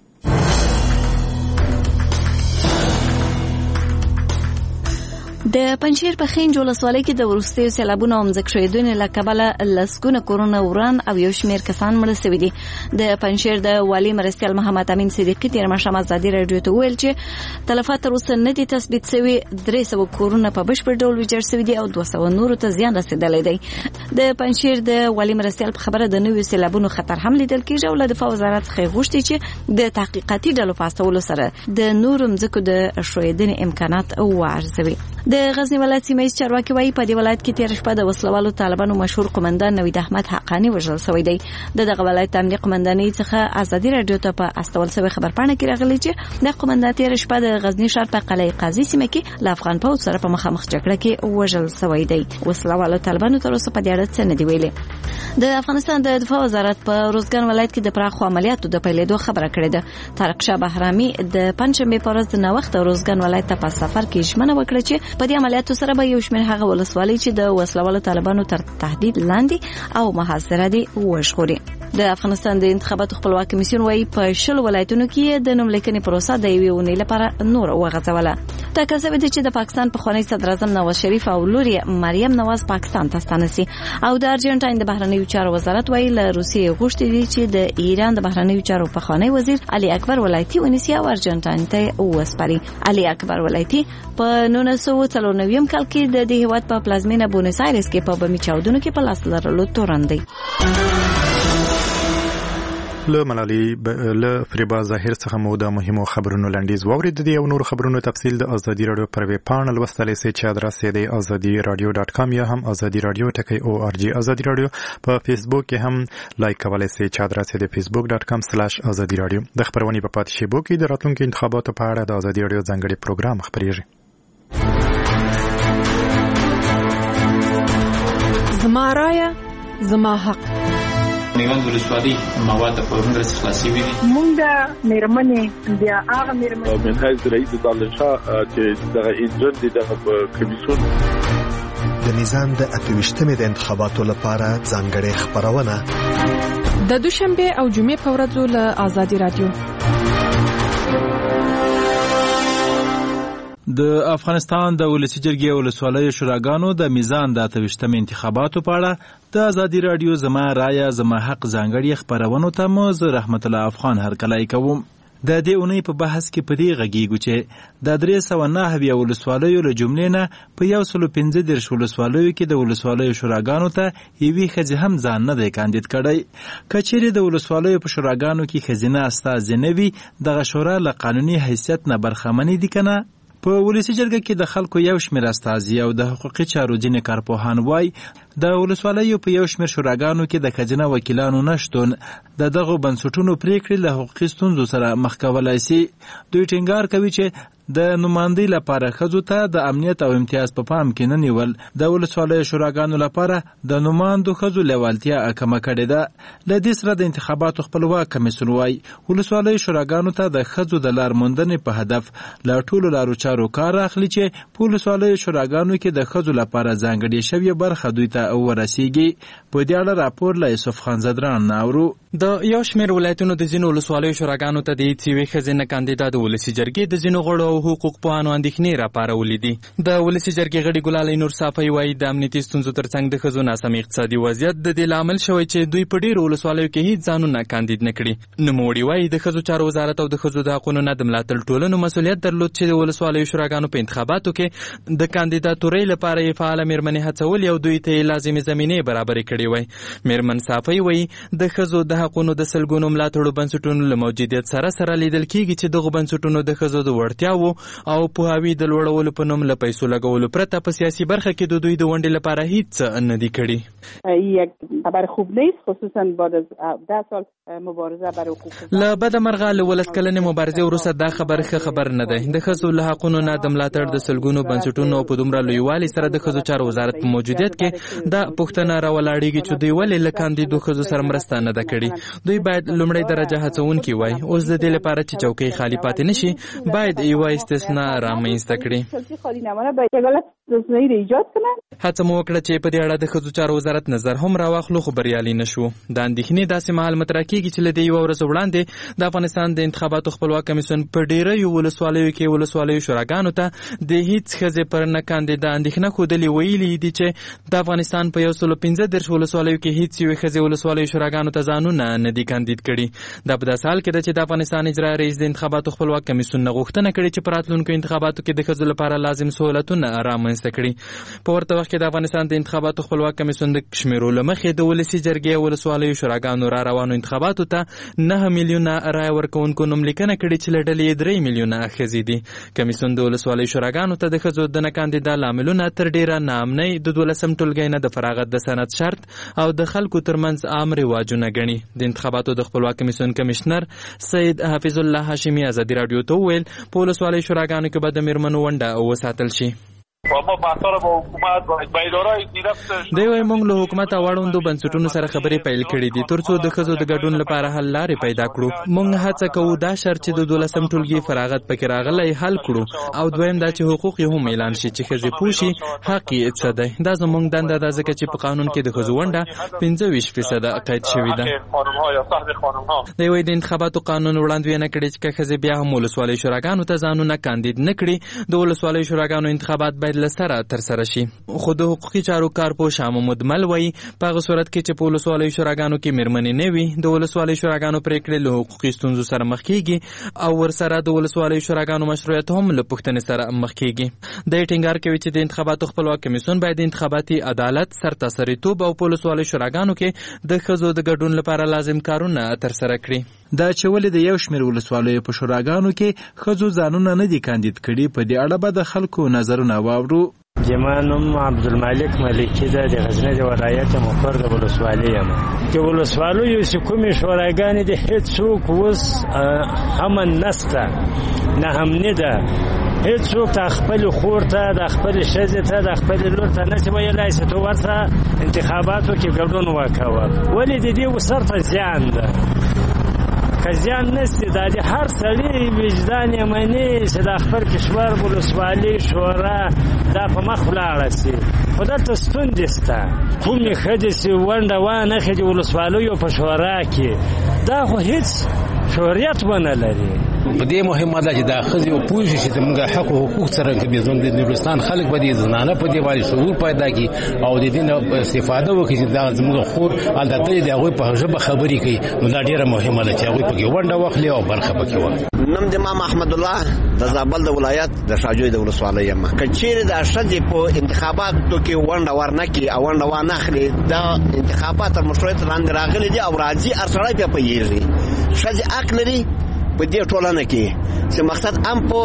د پنجشیر په خینج ولسوالۍ کې د وروستیو سیلابونو او مځکه ښویدنې له کبله لسګونه کورونه وران او یو شمېر کسان مړه شوي دي. د پنجشیر د والي مرستیال محمد امین صدیقي تېره ماښام ازادي راډیو ته وویل چې تلفات تر اوسه نه دي تثبیت شوي. 300 کورونه په بشپړ ډول ویجاړ شوي دي او 200 نورو ته زیان رسېدلی دی. د پنجشیر د والي مرستیال په خبره د نویو سیلابونو خطر هم لیدل کېږي او له دفاع وزارت څخه غوښتي چې د تحقیقاتي ډلو په استولو سره د نورو مځکو د ښویدنې امکانات وارزوي. د غزنی ولایت سیمه ییز چارواکي وایي په دې ولایت کې تېره شپه د وسلوالو طالبانو مشهور قومندان نوید احمد حقانی وژل شوی دی. دغه ولایت د امنیه قومندانۍ څخه ازادي راډیو ته په استول شوی خبرپاڼه کې راغلی چې د قومندان تېره شپه د غزنی ښار په قلعه قاضي سیمه کې له افغان پوځ سره په مخامخ جګړه کې وژل شوی دی. وسلوالو طالبانو تر اوسه په دې اړه څه نه دی ویلي. د افغانستان د دفاع وزارت په روزګان ولایت کې د پراخو عملیاتو د پیلېدو خبره کړې ده. طارق شاه بهرامي د پنځشنبې په ورځ د نوښت روزګان ولایت ته په سفر کې ژمنه وکړه چې په دې عملیاتو سره به یو شمېر هغه ولسوالۍ چې د وسلوالو طالبانو تر تهدید لاندې او محاصره دي وژغوري. د افغانستان د انتخاباتو خپلواک کمیسیون وایي په 10 ولایتونو کې د نوملیکنې پروسه د یوې اونۍ لپاره نور وغځوله. ټاکل شوې ده چې د پاکستان پخوانی صدر اعظم نواز شریف او لور یې مریم نواز پاکستان ته ستانه شي. او د ارجنټاین د بهرنیو چارو وزارت وایي له روسیې غوښتي دي چې د ایران د بهرنیو چارو پخوانی وزیر علي اکبر ولایتي ونیسي او ارجنټاین ته وسپاري. علي اکبر ولایتي په 1994 کال کې د دې هیواد په پلازمینه بونیس آیرس کې په بمي چاودنو کې په لاس لرلو تورن دی. له ملالي له فریبا ظاهر څخه مو د مهمو خبرونو لنډیز واورید. دي او نور خبرونو تفصیل د ازادي رادیو پر ویب پاڼه لوستلی شئ چې ادرس یې دی azadiradio.com یا هم azadiradio.org. ازادي رادیو په فیسبوک کې هم لایک کولی شئ چې ادرس یې دی facebook.com/azadiradio. د خبرونې په پاتې شیبو کې د راتلونکو انتخاباتو په اړه د ازادي رادیو ځانګړي پروګرام خپریږي. زما رایه زما حق. نیوند ولسوالۍ مواد په ورنګ سره خلاصي وي. مونږ د میرمنې بیا هغه میرمنې منهاج رئیس دالشاه چې دغه انجن دي د کمیسیون د میزان د 28مې د انتخاباتو لپاره ځانګړې خبرونه د دوشنبه او جمعې په ورځو له ازادي رادیو. د افغانستان د ولسی جرګې ولسوالۍ شوراګانو د میزان د 28مې انتخاباتو په اړه د ازادي رادیو زما رایه زما حق ځانګړي خبرونه ته مو زه رحمت الله افغان هرکلی کوم. د دې اونۍ په بحث کې په دې غږیږو چې د 309 ولسوالیو له جملې نه په 115 ولسوالیو کې د ولسوالیو شوراګانو ته یوې ښځې هم ځان نه دی کاندید کړی. که چیرې د ولسوالیو په شوراګانو کې ښځینه استازې نه وي دغه شورا له قانوني حیثیت نه برخمنې دي که نه؟ په ولسی جرګه کې د خلکو یو شمېر استازي او د حقوقي چارو ځینې کارپوهان وایي د ولسوالیو په یو شمېر شوراګانو کې د ښځینه وکیلانو نشتون د دغو بنسټونو پریکړې له حقوقي ستونزو سره مخ کولی شي. دوی ټینګار کوي چې د نمایندۍ لپاره ښځو ته د امنیت او امتیاز په پام کې نه نیول د ولسوالیو شوراګانو لپاره د نمایندو ښځو لیوالتیا کمه کړې ده. له دې سره د انتخاباتو خپلواک کمیسیون وایي ولسوالیو شوراګانو ته د ښځو د لار موندنې په هدف له ټولو لارو چارو کار اخلي چې په ولسوالیو شوراګانو کې د ښځو لپاره ځانګړې شوې برخه دوی ته ورسیږي. په دې اړه راپور له یوسف خان زدران اورو. د یو شمېر ولایتونو د ځینو ولسوالیو شوراګانو ته د یوې ښځینه کاندیدا د ولسي جرګې د ځینو غړو او حقوق پوهانو اندېښنې راپارولې دي. د ولسي جرګې غړي ګلالۍ نور صافی وایي د امنیتي ستونزو ترڅنګ د ښځو ناسم اقتصادي وضعیت د دې لامل شوی چې دوی په ډېرو ولسوالیو کې هیڅ ځانونه کاندید نه کړي. نوموړي وایي د ښځو چارو وزارت او د ښځو د حقونو نه د ملاتړ ټولنو مسؤلیت درلود چې د ولسوالیو شوراګانو په انتخاباتو کې د کاندیداتورۍ لپاره یې فعاله مېرمنې هڅول او دوی ته یې لازمي زمینې برابرې کړې وای. میرمن صافی وایي د ښځو د حقونو د سلګونو ملاتړو بنسټونو له موجودیت سره لیدل کیږي چې دغه بنسټونو د ښځو د وړتیاوو او پوهاوي د لوړولو په نوم له پیسو لګولو پرته په سیاسي برخه کې د دوی د ونډې لپاره هیڅ نه دي کړي. یک خبر خوب نیست، خصوصا بعد از 10 سال مبارزه برای حقوق. له بده مرغه له 10 کلنې مبارزې وروسته دا خبر نه دی. د ښځو له حقونو نه د ملاتړ د سلګونو بنسټونو په دومره لویوالي سره د ښځو چارو وزارت په موجودیت کې دا پوښتنه راولاړېږي چې دوی ولې له کاندیدو ښځو سره مرسته نه ده کړې. دوی باید لومړی درجه هڅونکي وای. اوس د دې لپاره چې چوکۍ خالی پاتې نشي باید یو استثناء رامنځته کړي. هڅه مو وکړه چې په دې اړه د ښځو چارو وزارت نظر هم راواخلو خو بریالي نشو. د اندېښنې داسې مهال مطرح کېږي چې له دې یوه ورځ وړاندې د افغانستان د انتخاباتو خپلواک کمیسیون په ډېریو ولسوالیو کې ولسوالیو شوراګانو ته د هیڅ ښځې پر نه کاندیدا اندېښنه ښودلې ویلي دي چې د افغانستان په 115 ولسوالیو کې هیڅ یوې ښځې ولسوالیو شوراګانو ته ځانونه نه دي کاندید کړي. دا په داسې حال کې ده چې د افغانستان اجرایي رئیس د انتخاباتو خپلواک کمیسیون نه غوښتنه کړې چې په راتلونکو انتخاباتو کې د ښځو لپاره لازم سهولتونه رامنځته کړي. په ورته وخت کې د افغانستان د انتخاباتو خپلواک کمیسیون د شمیرو له مخې د ولسي جرګې ولسوالیو شوراګانو را روانو انتخاباتو ته 9 میلیونه رای ورکوونکو نوملیکنه کړې چې له ډلې 3 میلیونه ښځې دي. کمیسیون د ولسوالیو شوراګانو ته د ښځو د نه کاندیدا لاملونه تر ډیره ناامنۍ د 12 ټولګۍ نه د فراغت د سند شرط او د خلکو ترمنځ عام رواجونه ګڼي. د انتخاباتو د خپلواک کمیسیون کمشنر سید حافظ الله هاشمي ازادي راډیو ته وویل په ولسوالیو شوراګانو کې به د میرمنو ونډه وساتل شي. دوی وايي موږ له حکومت او اړوندو بنسټونو سره خبرې پیل کړې دي ترڅو د ښځو د ګډون لپاره حل لارې پیدا کړو. موږ هڅه کوو دا شرط چې د 12 ټولګي فراغت پکې راغلی حل کړو او دویم دا چې حقوق یې هم اعلان شي چې ښځې پوه شي حق یې څه دی. دا زموږ دنده ده ځکه چې په قانون کې د ښځو ونډه 25% قید شوې ده. دوی وايي د انتخاباتو قانون وړاندوینه کړې چې ښځې بیا هم ولسوالیو شوراګانو ته ځانونه کاندید نه کړي. د ولسوالیو شوراګانو انتخابات باید لسره ترسره شي. خو د حقوقي چارو کارپوه شاه محمود مل وایي په هغه صورت کې چې په ولسوالیو شوراګانو کې میرمنې نه وي د ولسوالیو شوراګانو پرېکړې له حقوقي ستونزو سره مخ کېږي او ورسره د ولسوالیو شوراګانو مشروعیت هم له پوښتنې سره مخ کېږي. د ټینګار کوي چې د انتخاباتو خپلواک کمیسیون باید انتخاباتي عدالت سرتاسریتوب او په ولسوالیو شوراګانو کې د ښځو د ګډون لپاره لازم کارونه ترسره کړي. دا چې ولې د یو شمېر ولسوالیو په شوراګانو کې ښځو ځانونه نه دي کاندید کړي په دې اړه به د خلکو نظرونه واورو. زما نوم عبدالمالک ملکی ده، د غزنی د ولایت مقر د ولسوالۍ یم. د ولسوالیو چې کومې شوراګانې دي هېڅوک اوس امن نشته، ناامني ده. هېڅوک د خپلې خور ته د خپلې ښځې ته د خپلې لور ته نشي ویلی چې ته ورته انتخاباتو کې ګډون وکوه. ولې د دې ورته زیان ده؟ که زیان نشته دا د هر سړي وجدان یې مني چې د خپل کشور ولسوالۍ شورا دا په مخ ولاړه شي. خو دلته ستونزې شته. کومې ښځې چې ونډه وانخلي د ولسوالیو په شورا کې دا خو هېڅ شهریت ونه لري. په دې مهمه ده چې دا ښځې وپوه شي چې زموږ حق او حقوق څرنګه کوي. زموږ د نورستان خلک به د زنانه په دې باندې شعور پیدا کړي او د دې نه استفاده وکړي چې دا زموږ خور البته د هغوی په ژبه خبرې کوي. نو دا ډېره مهمه ده چې هغوی پکې ونډه واخلي او برخه پکې واخلي. نوم د امام احمد الله د زابل د ولایت د شاجوی د ولسوالۍ یم. که چیرې د ښځې په انتخاباتو کې ونډه ورنکړي او ونډه وانخلي دا انتخابات تر مشروعیت لاندې راغلي دي او راځي هر سړی پرې پوهېږي. ښځې حق لري په دې ټولنه کې چې مقصد هم په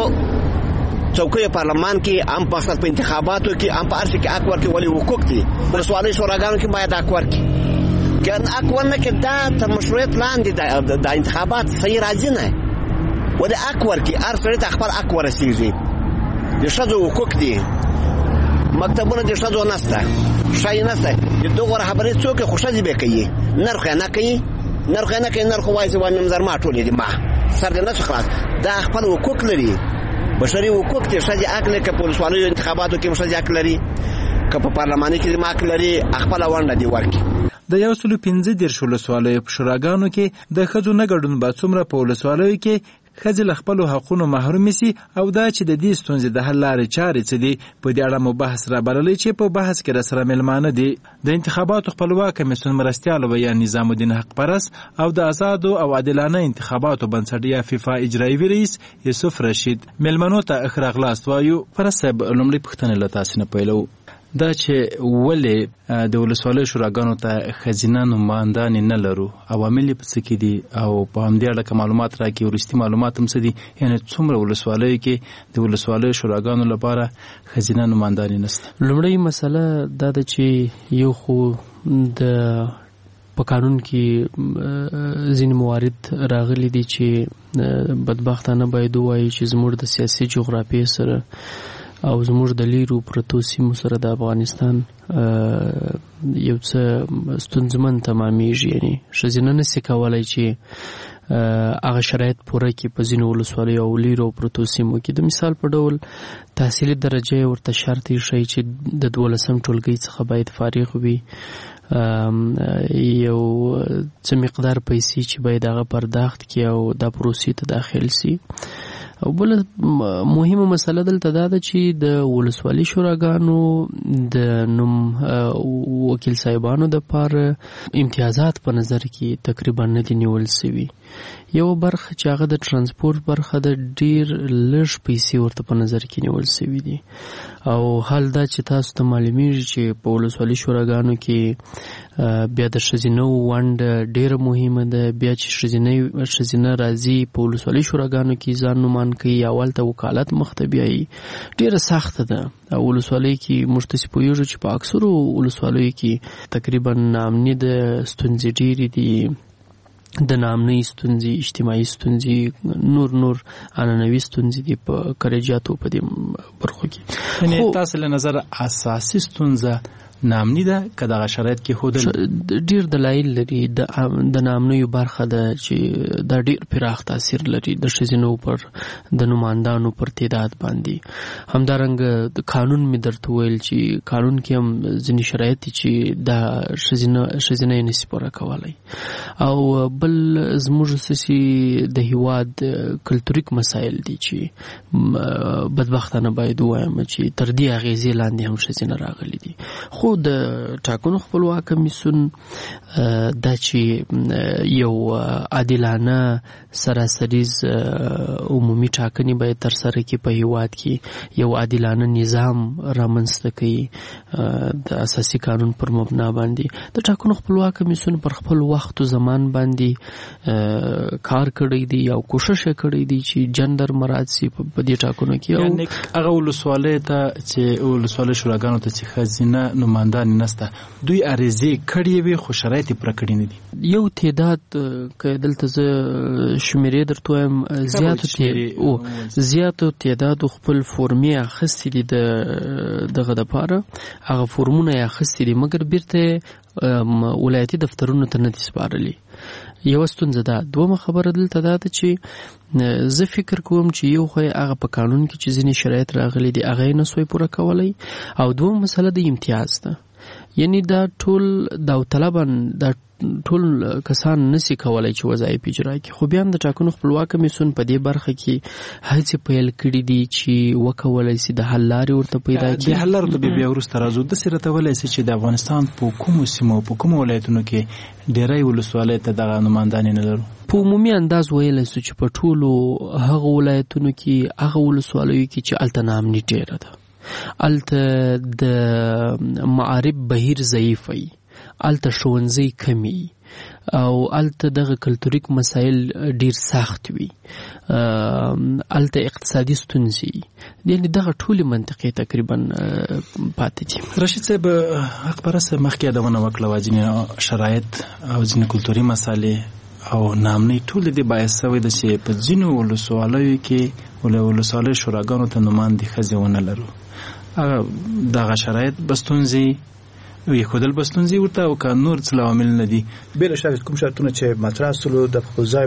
څوکۍ پارلمان کې هم په مقصد په انتخاباتو کې هم په هر څه کې حق ورکړي. ولې حقوق دي ولسوالۍ شوراګانو کې باید حق ورکړي. که حق ورنکړي دا تر مشروعیت لاندې د انتخابات صحیح راځي نه. ولې حق ورکړي هر سړي ته خپل حق ورسېږي. د ښځو حقوق دي مکتبونه د ښځو نشته، ښایي نشته. د دغو رهبرۍ څوک خو ښځې به کوي، نرخ یې نه کوي. نرخ وایي چې وایم زر ما ټولې دي ما سر دې نه شو خلاص. دا خپل حقوق لري، بشري حقوق دي. ښځې حق لري که په ولسوالیو انتخاباتو کې ښځې حق لري، که په پارلماني کې حق لري خپله ونډه دې ورکړي. د 115 ولسوالیو په شوراګانو کې د ښځو نه ګډون به څومره په ولسوالیو کې ښځې له خپلو حقونو محرومې سي او دا چې د دې ستونزې د حل لارې چارې څه دي په دې اړه مو بحث رابللی چې په بحث کې راسره مېلمانه دي د انتخاباتو خپلواک کمیسیون مرستیال ویان نظام الدین حق پرست او د آزادو او عادلانه انتخاباتو بنسټ یا فیفا اجرایي رئیس یوسف رشید. مېلمنو ته ښه راغلاست وایو. پرست صاحب لومړۍ پوښتنه له تاسو نه پیلوو. دا چې ولې د ولسوالۍ شوراګانو ته خزینه نمایندان نه لرو، عوامل په څه کې دي او په همدې اړه معلومات راکړي، ورستي معلومات هم څه دي، یعنی څومره ولسوالۍ کې د ولسوالۍ شوراګانو لپاره خزینه نمایندان نشته؟ لومړی مسله دا ده چې یو خو د په قانون کې ځینې موارد راغلي دي چې بدبختانه باید ووایي چې زموږ د سیاسي جغرافیې سره او زموږ د لیرو پرتو سیمو سره د افغانستان یو څه ستونزمن تمامیږي. یعنی ښځینه نشي کولی چې هغه شرایط پوره کړي په ځینو ولسوالیو او لیرو پرتو سیمو کې. د مثال په ډول تحصیلي درجه ورته شرط ایښی چې د 12 ټولګي څخه باید فارغ وي، یو څه مقدار پیسې چې باید هغه پرداخت کړي او دا پروسې ته داخل سي. او بل مهمه مسله دلته دا ده چې د ولسوالي شوراګانو د نوم وکیل صاحبانو د پاره امتیازات په نظر کې تقریبا نه دي نیول سوي. یو برخه چې هغه د ترانسپورت برخه د ډیر لږ پیسې ورته په نظر کې نیول سوي دي. او حال دا چې تاسو ته معلومیږي چې په ولسوالي شوراګانو کې بیا د ښځینه ونډه ډیره مهمه ده. بیا چې ښځینه راځي په ولسوالي شوراګانو کې ځان نومان کوي، اول ته وکالت مخته بیایي، ډیره سخته ده. او ولسوالۍ کې موږ تاسې پوهېږو چې په اکثرو ولسوالیو کې تقریبا ناامني د ستونزې ډیرې دي، د ناامنۍ ستونزې، اجتماعي ستونزې، نور عنعنوي ستونزې دي په کریجاتو په دې برخو کې. یعنې تاسو له نظر اساسي ستونزه ناامني ده که دغه شرایط کې ښودل؟ ډیر دلایل لري. د ناامنیو برخه ده چې دا ډیر پراخ تاثیر لري د ښځینو پر د نمایندانو پر تعداد باندې. همدارنګه د قانون مې درته ویل چې قانون کې هم ځینې شرایط دي چې دا ښځینه یې نشي پوره کولی. او بل زموږ سسي د هیواد کلتوریک مسایل دي چې بدبختانه باید ووایم چې تر دې اغېزې لاندې هم ښځینه راغلي دي. خو د ټاکنو خپلواک کمیسیون دا چې یو عادلانه سراسریز عمومي ټاکنې باید ترسره کړي په هیواد کې، یو عادلانه نظام رامنځته کوي د اساسي قانون پر مبنا باندې. د ټاکنو خپلواک کمیسیون پر خپل وخت او زمان باندې کار کړی دی او کوشش کړی دی چې جندر مراعات سي په دې ټاکنو کې. یعنی هغه ولسوالۍ ته چې ولسوالۍ شوراګانو ته چې ښځینه نمایندان نشته، دوی عریضې کړې وي خو شرایط یې پوره کړي نه دي. یو تعداد که دلته زه شمیرې درته وایم زیاتو تعدادو خپل فورمې اخیستې دي دغه دپاره، هغه فورمونه یې اخیستې دي مګر بیرته ولایتي دفترونو ته نه دي سپارلي. یوه ستونزه ده. دومه خبره دلته دا ده چې زه فکر کوم چې یو خو هغه په قانون کې چې ځینې شرایط راغلي دي هغه یې نسوی پوره کولی، او دوم مسله د امتیاز ده. یعنی دا ټول داوطلبان دا ټول کسان نسی کولای چې وظایف اجرا کړي. خو بیا هم د ټاکنو خپلواک کمیسیون په دې برخه کې هڅې پیل کړي دي چې وکولای شي د حل لارې ورته پیدا کړي. د حل لارې ته بیا وروسته راځو. داسې راته ویلی شي چې د افغانستان په کومو سیمو په کومو ولایتونو کې ډېری ولسوالۍ ته دغه نمایندانې نه لرو؟ په عمومي انداز ویلی شو چې په ټولو هغه ولایتونو کې هغه ولسوالیو کې چې هلته ناامني ډېره ده، هلته د معارف بهیر ضعیف وي، هلته ښوونځی کمی او هلته دغه کلتوریک مسایل ډیر سخت وي، هلته اقتصادي ستونزې، یعنې دغه ټولې منطقې تقریبا پاتې دي. رشید صاحب اخباره صاحب مخکې یادونه وکړه ځینې شرایط او ځینې کلتوري مسالې او ناامنۍ ټول د دې باعث شوی ده چې په ځینو ولسوالیو کې ولسوالۍ شوراګانو ته نمایندې ښځې ونه لرو. دغه شرایط به ستونزې یښودل به ستونزې ورته او که نور څه عوامل نه دي؟ بله شک کوم شرطونه چې مطرح سولو د خپل ځای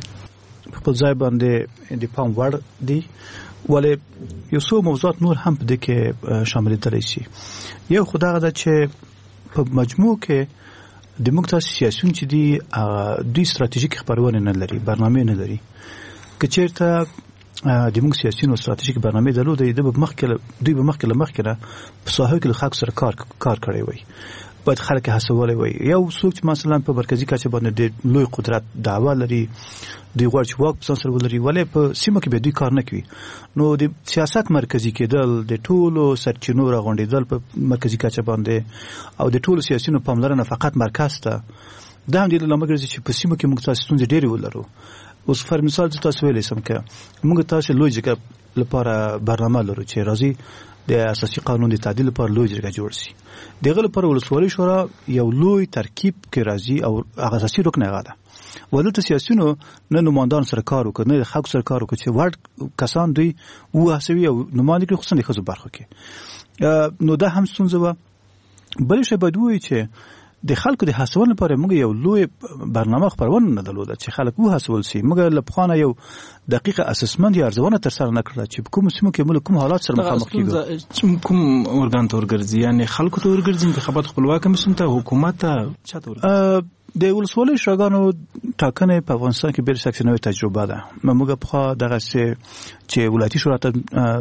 باندې د پام وړ دي، ولې یو څو موضوعات نور هم په دې کې شاملېدلی شي. یو خو دغه ده چې په مجموع کې د موږ تاسې سیاسیون چې دي دوی ستراتیژیک خپرونې نه لري، برنامې نه لري. که چېرته د موږ سیاسیونو ستراتیژیک برنامې درلودې دوی به مخکې له مخکې نه په ساحو کې له خلکو سره کار کړی وی. باید خلک هڅولي وي. یو څوک چې مثلا په مرکزی کچه باندې د لوی قدرت دعوا لري دوی غواړي چې واک په سر ولري ولې په سیمه کې به دوی کار نه کوي. نو د سیاست مرکزی کېدل د ټولو سرچینو راغونډېدل په مرکزی کچه باندې او د ټولو سیاسيونو پاملرنه فقط مرکز ته دا هم د لامل ګرځي چې په سیمه کې موږ تاسو ستونزې ډېرې ولرو. اوس فر مثال تاسو ویلې سم کې موږ تاسو لوی جګه لپاره برنامه لرو چې راځي د اساسي قانون د تعدیل لپاره لوی جګه جوړ شي. دغه لپاره ولسوالۍ شورا یو لوی ترکیب کې راځي او هغه اساسي رکن هغه ده. ولته سیاسيونو نه نمائندان سره کار وکړي نه خلک سره کار وکړي چې ورډ کسان دوی وهڅوي او نمائندګي خصوصا د خزو برخه کې نو دا هم ستونزه و. بل شی باید وایي چې د خلکو د هڅونې لپاره موږ یو لوی برنامه خپرونه نه درلوده چې خلک وهڅول شي. موږ له پخوانه یو دقیقه اسسمنت یا ارزونه تر سره نه کړله چې کوم سیمو کې موږ کوم حالات سره مخامخ کیږو کوم ارګان ته ورګرځي یعنی خلکو ته ورګرځي انتخابات خپلواک کمیسیون ته حکومت ته چاته ورګرځي. د ولسوالۍ شورګانو ټاکنې په افغانستان کې بل څه نوې تجربه ده. موږ په دغه چې ولایتي شورا ته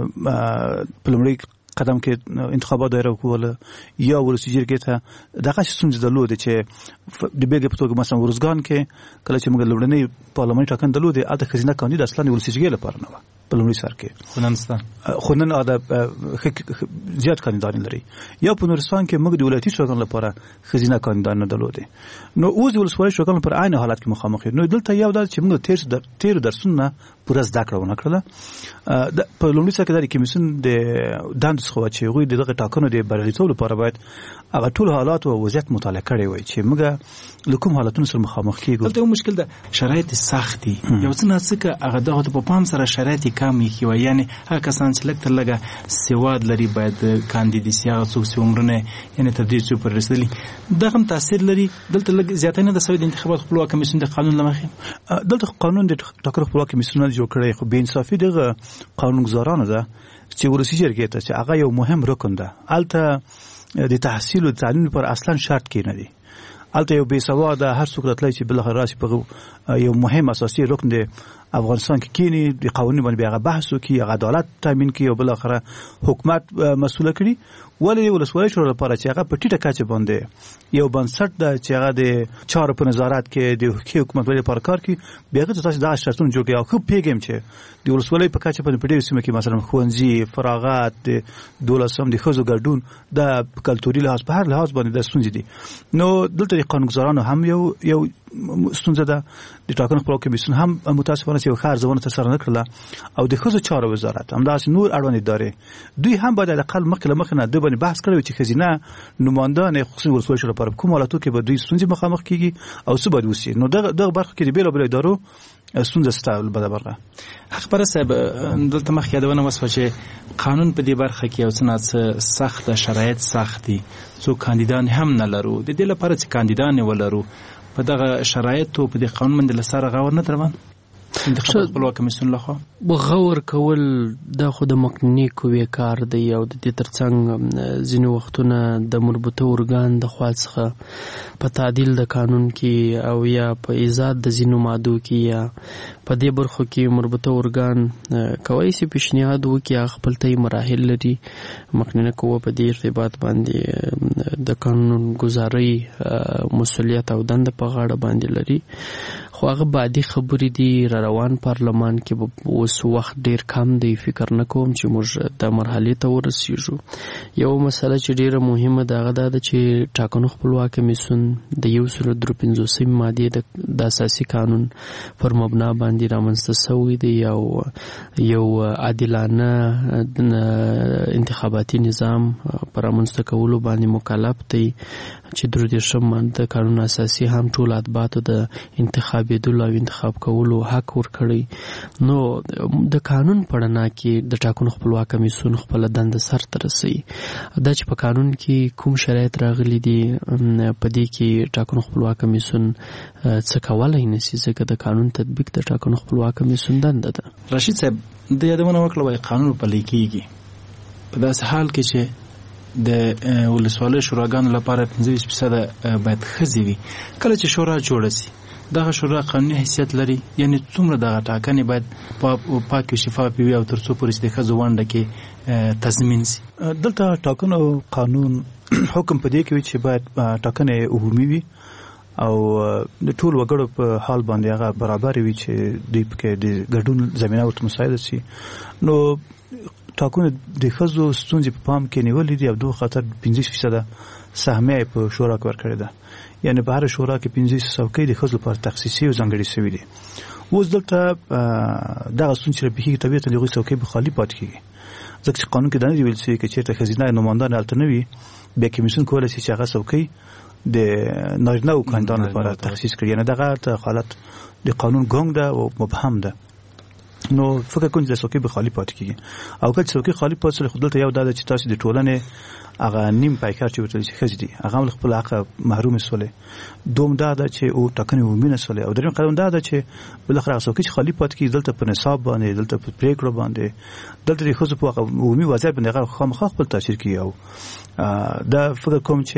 په لومړي قدم کې انتخابات دایره کوله یا ولسی جرګې ته دغه څه درلود چې د بیګ په توګه مثلا ورزګان کې کله چې موږ لومړنی پارلماني ټاکنه درلود اته خزینه کاندید اصلا ولسی جرګې لپاره نه و په لومړي سر کې خونن اده زیات کاندیدان لري یا په نورستان کې موږ د ولایتي شورا لپاره خزینه کاندیدان نه درلود. نو اوس د ولسوالۍ شورا پر عین حالت کې مخامخ نو دلته یو د چې موږ تیر درسونه پوره زده کړو نه کړل په لومړي سر کې د کمیسیون د دند خو چې غوي دغه ټاکنو د بریالیتوب لپاره باید هغه ټول حالات او وضعیت مطالعه کړي وي چې موږ لکوم حالاتونو سره مخامخ کیږو. دلته یو مشکل ده شرایط سختي یو څه ناڅه هغه دغه په پام سره شرایط کم کی وي یعنی هغه کسان چې لکه لګه سواد لري باید کاندیدي سیاست څو عمرونه یعنی تر دې څو پر رسیدلی دغه تاثیر لري. دلته لګ زیاتنه د سوي د انتخابات خپلواک کمیسیون د قانون لمخې دلته قانون د ټاکنو خپلواک کمیسیون جوړ کړی خو بې انصافي دغه قانونګزارانه ده چې ولسی جرګې ته چې هغه یو مهم رکن ده. البته د تحصیل او تعلیم پر اصلا شرط کې نه دي. البته یو بې سواده هر څوک راتلی چې بل راشي په یو مهم اساسي رکن دی افغانستان کې کینی د قانون باندې هغه بحث وکړي هغه عدالت تامین کړي او بل اخره حکومت مسؤل کړي ولې ولسوالۍ شورا لپاره چې هغه په ټیټه کچه باندې یو بنسټ ده چې هغه د چارو په نظارت کې د حکومت لپاره کار کوي بیا که تاسو دا شرطونه جوړ کړئ او خو پیګم چې د ولسوالۍ په کچه په ډېر سیمه کې مثلا خوندزي فراغات د دولسم د خزو ګډون د کلتوري لحاظ په هر لحاظ باندې د ستونزې دي. نو دلته د قانونګزارانو هم یو ستونزه ده. د ټاکنو خپلواک کمیسیون هم متاسفانه چې خار ځوانه تر سره نه کړله او د خزو چارو وزارت همداسې نور اړوند ادارې دوی هم باید د اقل مخکې نه د باندې بحث کړی چې خزینه نمائندان خصوصي ولسوالۍ شورا لپاره کوم حالاتو کې به دوی ستونزې مخامخ کیږي او څه باید وشي. نو دغه برخه کې د بیلابیلو ادارو ستونزه ستاسو بده برخه. خبره صاحب دلته مخ یادونه وسوه چې قانون په دې برخه کې یو څه سخت شرایط سختي څو کاندیدان هم نه لرو د دې لپاره چې کاندیدان ولرو په دغه شرایطو په دې قانون باندې لسره غور نه تروان انتخابات خپلواک کمیسیون لخوا غور کول دا خو د مکنی کوي کار دی او د دې ترڅنګ ځینې وختونه د مربوطه ارګان د خوا څخه په تعدیل د قانون کې او یا په ایجاد د ځینو مادو کې یا په دې برخو کې مربوطه ارګان کوي چې پیشنهاد وکړي خپل ته مراحل لري مکنی کوه په دې ارتباط باندې د قانون گزاري مسولیت او دند په غاړه باندې لري. خو هغه بعدي خبرې دي روان پارلمان کې اوس وخت ډیر کم دی فکر نه کوم چې موږ د مرحلې ته ورسیږو. یو مسله چې ډیره مهمه ده هغه ده چې ټاکنو خپلواک کمیسیون د 153 مادې د اساسي قانون پر مبنا باندې رامنځته شوی دی یو عادلانه انتخاباتي نظام پر رامنځته کولو باندې مکلف دی چې د 30 ماده قانون اساسي هم ټول ادباتو د انتخابېدلو او انتخاب کولو حق ورکړي. نو د قانون په رڼا کې د ټاکنو خپلواک کمیسیون خپل دنده سرته رسوي. دا چې په قانون کې کوم شرایط راغلي دي په دې کې ټاکنو خپلواک کمیسیون څه کولای نشي ځکه د قانون تطبیق د ټاکنو خپلواک کمیسیون دنده ده. رشید صاحب د یادونه وکړه وای قانون پلي کیږي په داسې حال کې چې د ولسوالۍ شوراګانو لپاره 25% باید ښځې وي. کله چې شورا جوړه سي دغه شورا قانوني حیثیت لري یعنی څومره دغه ټاکنې باید پاک او شفاف وي او تر څو پورې د ښځو ونډه کې تضمین سي. دلته ټاکنو قانون حکم په دې کې چې باید ټاکنې عمومي وي او د ټول وګړو په حال باندې هغه برابر وي چې د پکې د ګډون زمينه ورته مساعده شي. نو ټاکنې د ښځو ستونزې په پام کې نیولې دي او دوه خاطر 15% سهمیه په شورا کې ورکړې ده. یعنی په هر شورا کې 15 څوکۍ د ښځو لپاره تخصیصي او ځانګړې شوې دي. اوس دلته دغه ستونزې چې په طبیعت له هغې څوکۍ به خالي پاتې کېږي ځکه چې قانون کې دا نه دی ویل شوي که چېرته ښځینه نمایندان هلته نه وي بیا کمیسیون کولی شي چې هغه څوکۍ د نارینه‌و کاندیدانو لپاره تخصیص کړي. یعنې دغه حالت د قانون ګونګ ده او مبهم ده. نو فکر کوم چې د څوکۍ به خالي پاتې کېږي او که څوکۍ خالي پاتې شي خو دلته یو دا ده چې تاسو د ټولنې هغه نیم پایکار چې ورته ښځې دي هغه هم له خپل حقه محرومې شولې. دوم دا ده چې او ټاکنې عمومي نه شولې او درېیم قدم دا ده چې بالاخره هغه څوکۍ چې خالي پاتې کېږي دلته په نصاب باندې دلته په پرېکړو باندې دلته د ښځو په عمومي وضعیت باندې هغه خامخا خپل تاثیر کوي او دا فکر کوم چې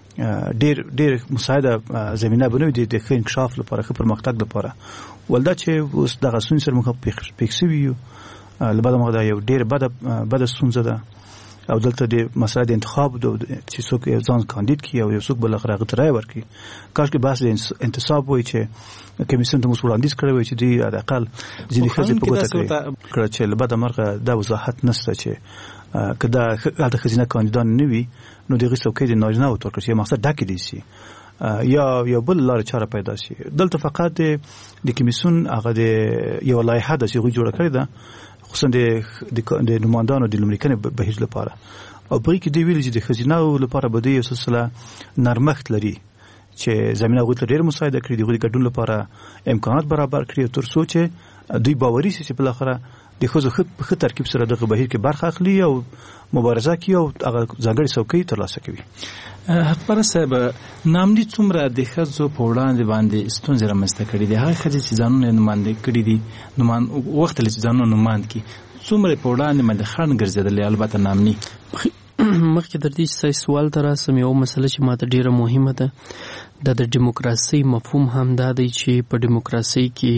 ډېر مساعده زمینه بنوي د ښه انکشاف لپاره ښه پرمختګ لپاره. ولدا چې اوس دغه ستونزې سره موږ پېښ شوي یو له بعده موږ دا یو ډېر بده ستونزه ده او دلته د مسله د انتخاب چې څوک ځان کاندید کړي او یو څوک بالاخره هغه ته رایه ورکړي. کاشکې بحث د انتصاب وای چې کمیسیون ته موږ وړاندیز کړی وای چې دوی حداقل ځینې ښځې په ګوته کړي چې له بعده مرغه دا وضاحت نشته چې که دا هلته ښځینه کاندیدان نه وي نو د هغې څوکۍ د نارینه‌و ورکړل شي مقصد ډکې دي شي یا یو بل لارې چاره پیدا شي. دلته فقط د کمیسیون هغه د یو لایحه ده چې هغوی جوړه کړې ده خصوصا د نمایندانو د لومړیکنې بهیر لپاره او په هغې کې دوی ویلي چې د ښځینه‌و لپاره به دوی یو سلسله نرمښت لري چې زمینه هغوی ته ډېر مساعده کړي د هغوی د ګډون لپاره امکانات برابر کړي تر څو چې دوی باوري شي چې بالاخره د ښځو ښه ترکیب سره دغه بهیر کې برخه اخلي او مبارزه کوي او هغه ځانګړې څوکۍ ترلاسه کوي. حقبره صاحب نامني څومره د ښځو په وړاندې باندې ستونزې رامنځته کړي دي هغه ښځې چې ځانونه نماینده کړي دي وخت چې ځانونه نماینده کړي څومره په وړاندې باندې خنډ ګرځېدلې البته نامني مخکې در دې سوال ته راسم یو مسله چې ماته ډیره مهمه ده د دیموکراسي مفهوم هم دا دی چې په دیموکراسي کې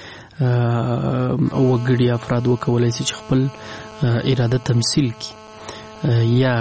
وګړي افراد وکولای شي چې خپل اراده تمثيل کړي یا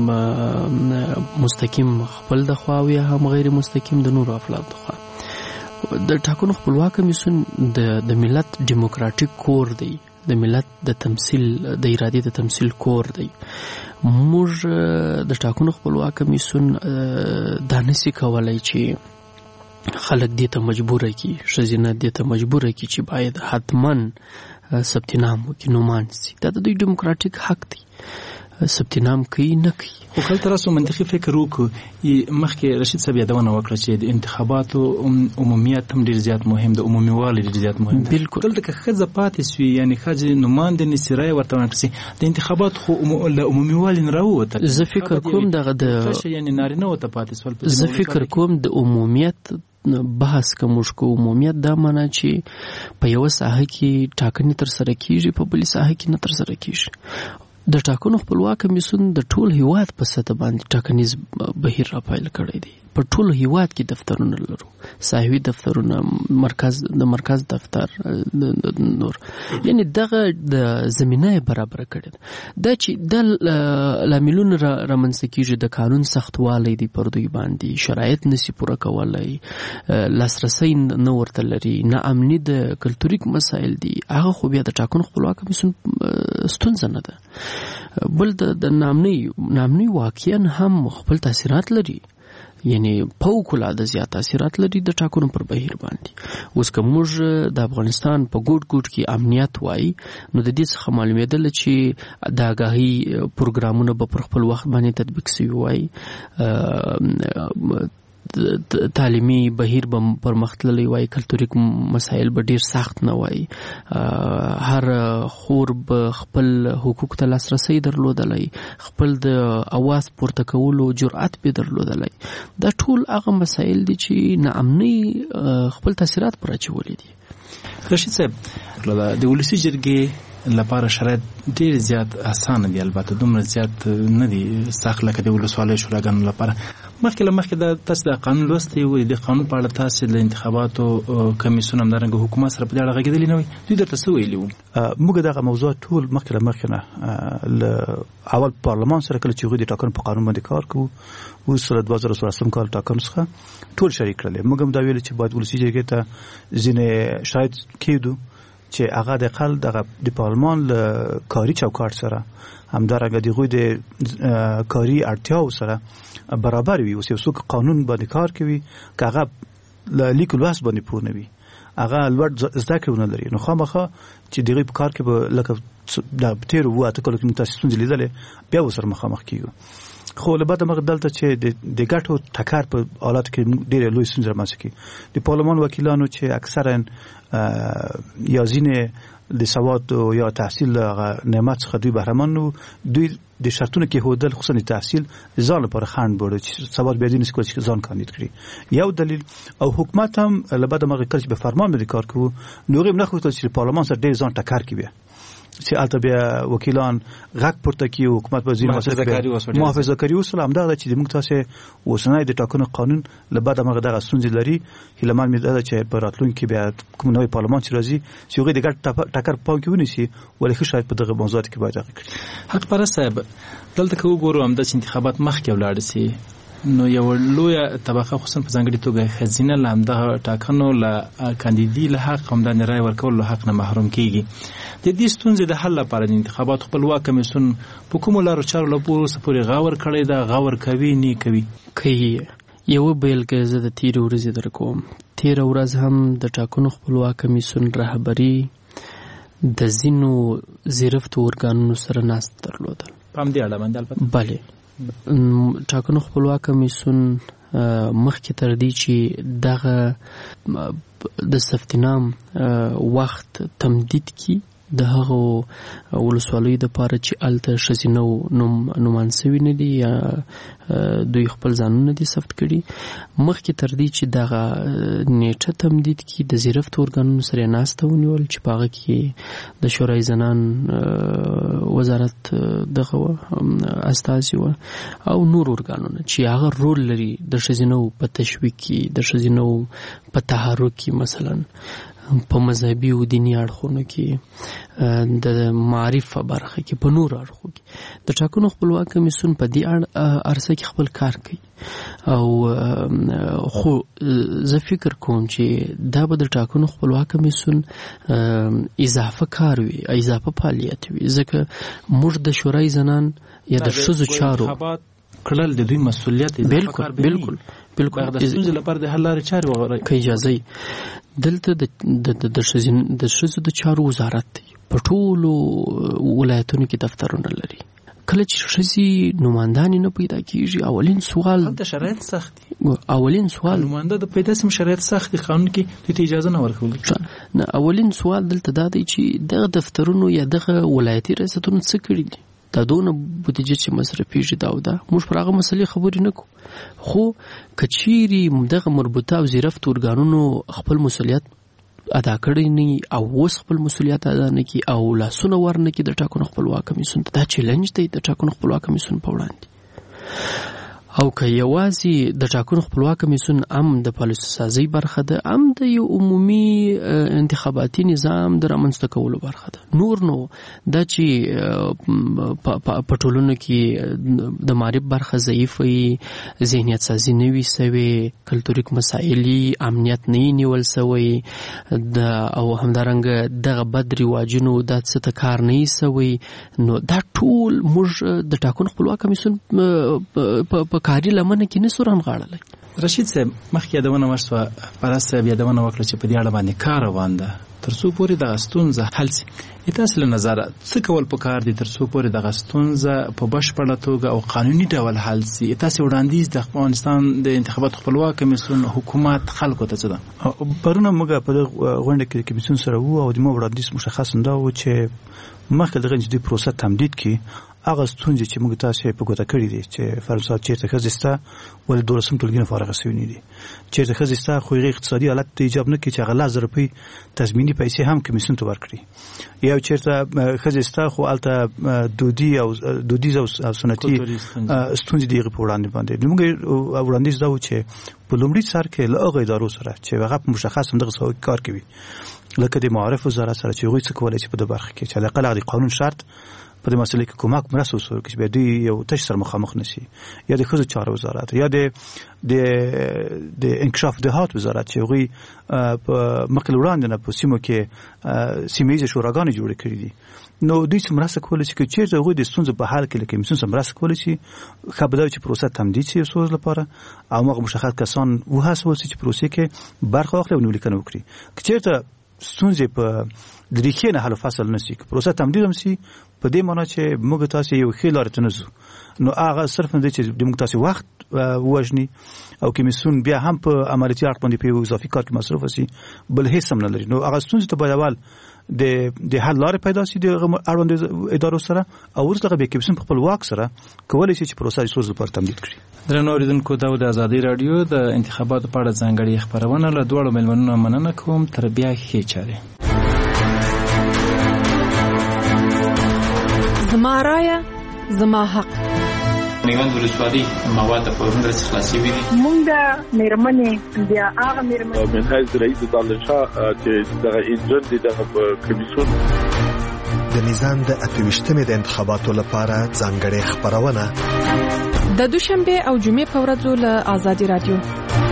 مستقیم خپل د خوا او یا هم غیر مستقیم د نور افراد د خوا. د ټاکنو خپلواک کمیسیون د ملت دیموکراتیک کور دی د ملت د تمثيل د ارادې د تمثيل کور دی. موږ د ټاکنو خپلواک کمیسیون دا نشي کولای چې خلک دې ته مجبور کی ښځینه دې ته مجبور کی چې باید حتما ثبت نام وکړي نومان سي. دا د دوی دیموکراتیک حق دی ثبت نام کوي نه کوي. خو کله تاسو منطقي فکر وکړو مخکې رشید صاحب یادونه وکړه چې د انتخاباتو عمومیت هم ډیر زیات مهم د عمومیوالي ډیر زیات مهم. بالکل دلته که ښځه پاتې سوي یعنی ښځې نوماندې نسي رایه ورته ورکړي د انتخاباتو خو له عمومیوالي نه راووتل. زه فکر کوم دغه د یعنی نارینه ورته پاتې سول. زه فکر کوم د عمومیت بحث کومش کو عمومیت دا معنی چې په یو ساحه کې ټاکنې تر سره کیږي په بل ساحه کې نه تر سره کیږي. د ټاکنو خپلواک کمیسیون د ټول هیواد په سطح باندې ټاکنیز بهیر راپایل کړی دی. په ټول هیواد کې دفترونه لرو ساحوي دفترونه مرکز دفتر نور یعنی دغه د زمینه برابر کړي دا چې د لاملونو رامنځته کیږي د قانون سختوالی دی پر دوی باندې شرایط نسی پوره کولای لاسرسي نه ورته لري نه امني د کلتوریک مسایل دي هغه خو بیا د ټاکنو خپلواک کمیسیون ستونزه نه ده. بل د نامني واقعا هم خپل تاثیرات لري یعنی فوق‌العاده زیات تاثیرات لري د ټاکنو پر بهیر باندې. اوس که موږ د افغانستان په ګوټ کې امنیت وای نو د دې څخه معلومېدل چې د آګاهي پروګرامونه به پر خپل وخت باندې تطبیق شوي وای تعلیمي بهیر به پرمختللی وای کلتوریک مسایل به ډیر سخت نه وای هر خور به خپل حقوق ته لاسرسي درلودلای خپل د اواز پورته کولو جرأت به درلودلای. دا ټول هغه مسایل دي چې ناامني خپل تاثیرات پر اچولې دي. رشید صاحب د ولسی جرګې لپاره شرایط ډیر زیات اسانه دي البته دومره زیات نه دي سخت لکه د ولسوالۍ شوراګانو لپاره مخکې د تاسو د قانون لوستي وي د قانون په اړه تاسو د انتخاباتو کمیسیون همدارنګه حکومت سره په دې اړه غږېدلی نه وي دوی درته څه ویلي وو؟ موږ دغه موضوع ټول مخکې نه اول پارلمان سره کله چې هغوی د ټاکنو په قانون باندې کار کوو اوس سره 2013 کال ټاکنو څخه ټول شریک کړل. موږ هم دا ویل چې باید ولسي جرګې ته ځینې شاید کېږدو چې هغه د اقل د پارلمان له کاري چوکاټ سره همدارنګه د هغوی د کاري اړتیاو سره برابر وي. اوس یو څوک قانون باندې کار کوي که هغه له لیک لوست باندې پوه نه وي هغه لوړ زده کړې ونه لري نو خامخا چې د هغوی په کار کې به لکه د تېرو 8 کالو کې موږ تاسې ستونزې لیدلې بیا ورسره مخامخ کېږو. خو له بعده مغه دلته چې د ګټو ټکر په حالت کې ډېر لوی ستونزې رامنځته کوي. د پارلمان وکیلانو چې اکثرا یا ځینې د سواد یا تحصیل نعمت څخه دوی بهرهمن وو دوی د شرطونو کې هودل خصوصا د تحصیل ځان لپاره خنډ بوله چې سواد بیا دې نشي کولای چې ځان کاندید کړي یو دلیل. او حکومت هم له بعده مغه کله چې به فرمان باندې کار کوو نو هغوی نه خوښتل چې پارلمان سره ډېر ځان ټکر کوي چې البته بیا وکیلان غږ پورته کوي حکومت به ځینې محافظه کاري اصول همدغه چې موږ تاسو اوسنۍ د ټاکنو قانون له بعده مغه دغه ستونزې لري. هیلهمن مې ده چې په راتلونکي بیا کوم نوی پارلمان چې راځي چې هغوی د ګډ ټکر پام کې ونیسي ولې ښه شاید په دغه موضوعاتو کې باید هغه کړي. حق پرست صاحب دلته که وګورو همداسې انتخابات مخکې ولاړ سي نو یو لویه طبقه خصوصا په ځانګړې توګه ښځینه له همدغه ټاکنو له کاندیدي له حق همدانې رایې ورکولو له حق نه محروم کېږي. د دې ستونزې د حل لپاره د انتخاباتو خپلواک کمیسیون په کومو لارو چارو له وروسته پورې غور کړی ده غور کوي نه کوي؟ کوي. یوه بیلګه زه د تېرې ورځې در کوم. تېره ورځ هم د ټاکنو خپلواک کمیسیون رهبري د ځینو زیرفتو ارګانونو سره ناست درلودل په همدې اړه باندې البته بلې ټاکنو خپلواک کمیسیون مخکې تر دې چې دغه د ثبتنام وخت تمدید کی د هغو ولسوالیو دپاره چې هلته ښځینه نومان سوي نه دي یا دوی خپل ځانونه دي ثبت کړي مخکې تر دې چې دغه نیټه تمدید کی د زیرفتو ارګانونو سره یې ناسته ونیول چې په هغه کې د شورای زنان وزارت دغه وه استازي وه او نور ارګانونه چې هغه رول لري د ښځینهو په تشویق کې د ښځینهو په تحرک کې مثلا په مذهبي او دیني اړخونو کې د معرف برخه کې په نور اړخو کې د ټاکنو خپلواک کمیسیون په دې عرصه کې خپل کار کوي او خو زه فکر کوم چې دا به د ټاکنو خپلواک کمیسیون اضافه کار وي اضافه فعالیت وي ځکه موږ د شورای زنان یا د ښځو چارو کړل د دوی مسؤلیت دی. بالکل د ستونزې لپاره د حل لارې چارې وغواړئ که اجازه دلته د ښځو د چارو وزارت دی په ټولو ولایتونو کې دفترونه لري. کله چې ښځې نمایندانې نه پیدا کېږي اولین سوال هلته شرایط سخت دي نماینده د پیدا سم شرایط سخت دي قانون کې دوی ته اجازه نه ورکول نه. اولین سوال دلته دا دی چې دغه دفترونو یا دغه ولایتي ریاستونو څه کړي دي دا دونه بودیجه چې مصرفېږي دا او دا موږ پر هغه مسلې خبرې نه کوو. خو که چیرې دغه مربوطه او زیرفتو ارګانونو خپل مسؤلیت ادا کړی نه او اوس خپل مسؤلیت ادا نه کړي او لاسونه ورنه کړي د ټاکنو خپلواک کمیسیون ته دا چیلنج دی د ټاکنو خپلواک کمیسیون په وړاندې. او که یوازې د ټاکنو خپلواک کمیسیون هم د پالیسي سازۍ برخه ده هم د یو عمومي انتخاباتي نظام د رامنځته کولو برخه ده. نور نو دا چې په ټولنو کې د معرف برخه ضعیف وي ذهنیت سازي نه وي سوی کلتوریک مسایلي امنیت نه نیول سوی او همدارنګه دغه بد رواجونو دا څه ته کار نه سوی نو دا ټول موږ د ټاکنو خپلواک کمیسیون په کاري لمنه کې نسو رانغاړلی. رشید صاحب مخکې یادونه وشوه پرست صاحب یادونه وکړه چې په دې اړه باندې کار روان ده تر څو پورې دغه ستونزه حل شي. تاسو له نظره څه کول پکار دي تر څو پورې دغه ستونزه په بشپړه توګه او قانوني ډول حل شي؟ تاسو وړاندیز د افغانستان د انتخاباتو خپلواک کمیسیون حکومت خلکو ته څه ده؟ پرونه موږ په غونډه کې کمیسیون سره وو او د مو وړاندیز مشخص نه و چې مخکې دغه چې د پروسه تمدید کی هغه ستونزې چې موږ تاسو په ګوته کړې دي چې فرض چیرته خزسته ول 12 ټولګي فارغ شوی نه دي چیرته خزسته خو اقتصادي حالت ته ایجاب نه کوي چې هغه 1000 روپۍ تضمینی پیسې هم کمیسیون ته ورکړي یا چیرته خزسته خو الته دودیز او سنتي ستونزې دی په وړاندې باندې موږ وړاندیز دا و چې په لومړي سر کې له هغه ادارو سره چې هغه مشخص هم دغه کار کوي لکه د معارف وزارت سره چې غوښتل څه کولای شي په د برخه کې چې علاقه د قانون شرط په دې مسله کې کومک مرسته وسور کې به دوی یو تش سره مخامخ نشي یا د ښځو چارو وزارت یا د انکشاف دهات وزارت چې غوي په مقل وړاندې نه په سیمو کې سیمایي شوراګانې جوړې کړې دي نو دوی مرسته کولای شي چې چیرته غوي د ستونزې په حل کې لکه مسون مرسته کولای شي خبردار چې پروسه تمدید شي سوز لپاره او موږ مشخص کسان وهڅول شي چې پروسه کې برخه واخلي او نو لیکنه وکړي چیرته ستونزې په د ریښې نه حل فصل نشي پروسه تمدید هم شي په دې معنی چې موږ تاسو یو ښه لار ته نزو نو هغه صرف نه چې موږ تاسو وخت وژني او کمیسیون بیا هم په عملیاتي اړخ باندې په اضافي کار کې مصرف شي بل هیڅ هم نه لري نو هغه ستونزې ته باید اول د حل لارې پیدا شي د اړوند ادارو سره او ورسره به کمیسیون په خپل واک سره کولای شي چې پروسه سوز لپاره تمدید کړي درنو اوریدونکو دا د ازادي رادیو د انتخاباتو په اړه ځانګړي خبرونه له دوړو ملمنونو مننه کوم تر بیا ښه چاري زما رایه زما حق میوند ولسوالۍ مواد په ورنده خلاصي وي مونږ د میرمنې بیا هغه میرمنې من حیث رئیس دانشاه چې دغه انجن دي دغه کمیسیون د نظام د 28مې د انتخاباتو لپاره ځانګړې خبرونه د دوشنبه او جمعې په ورځو له ازادي رادیو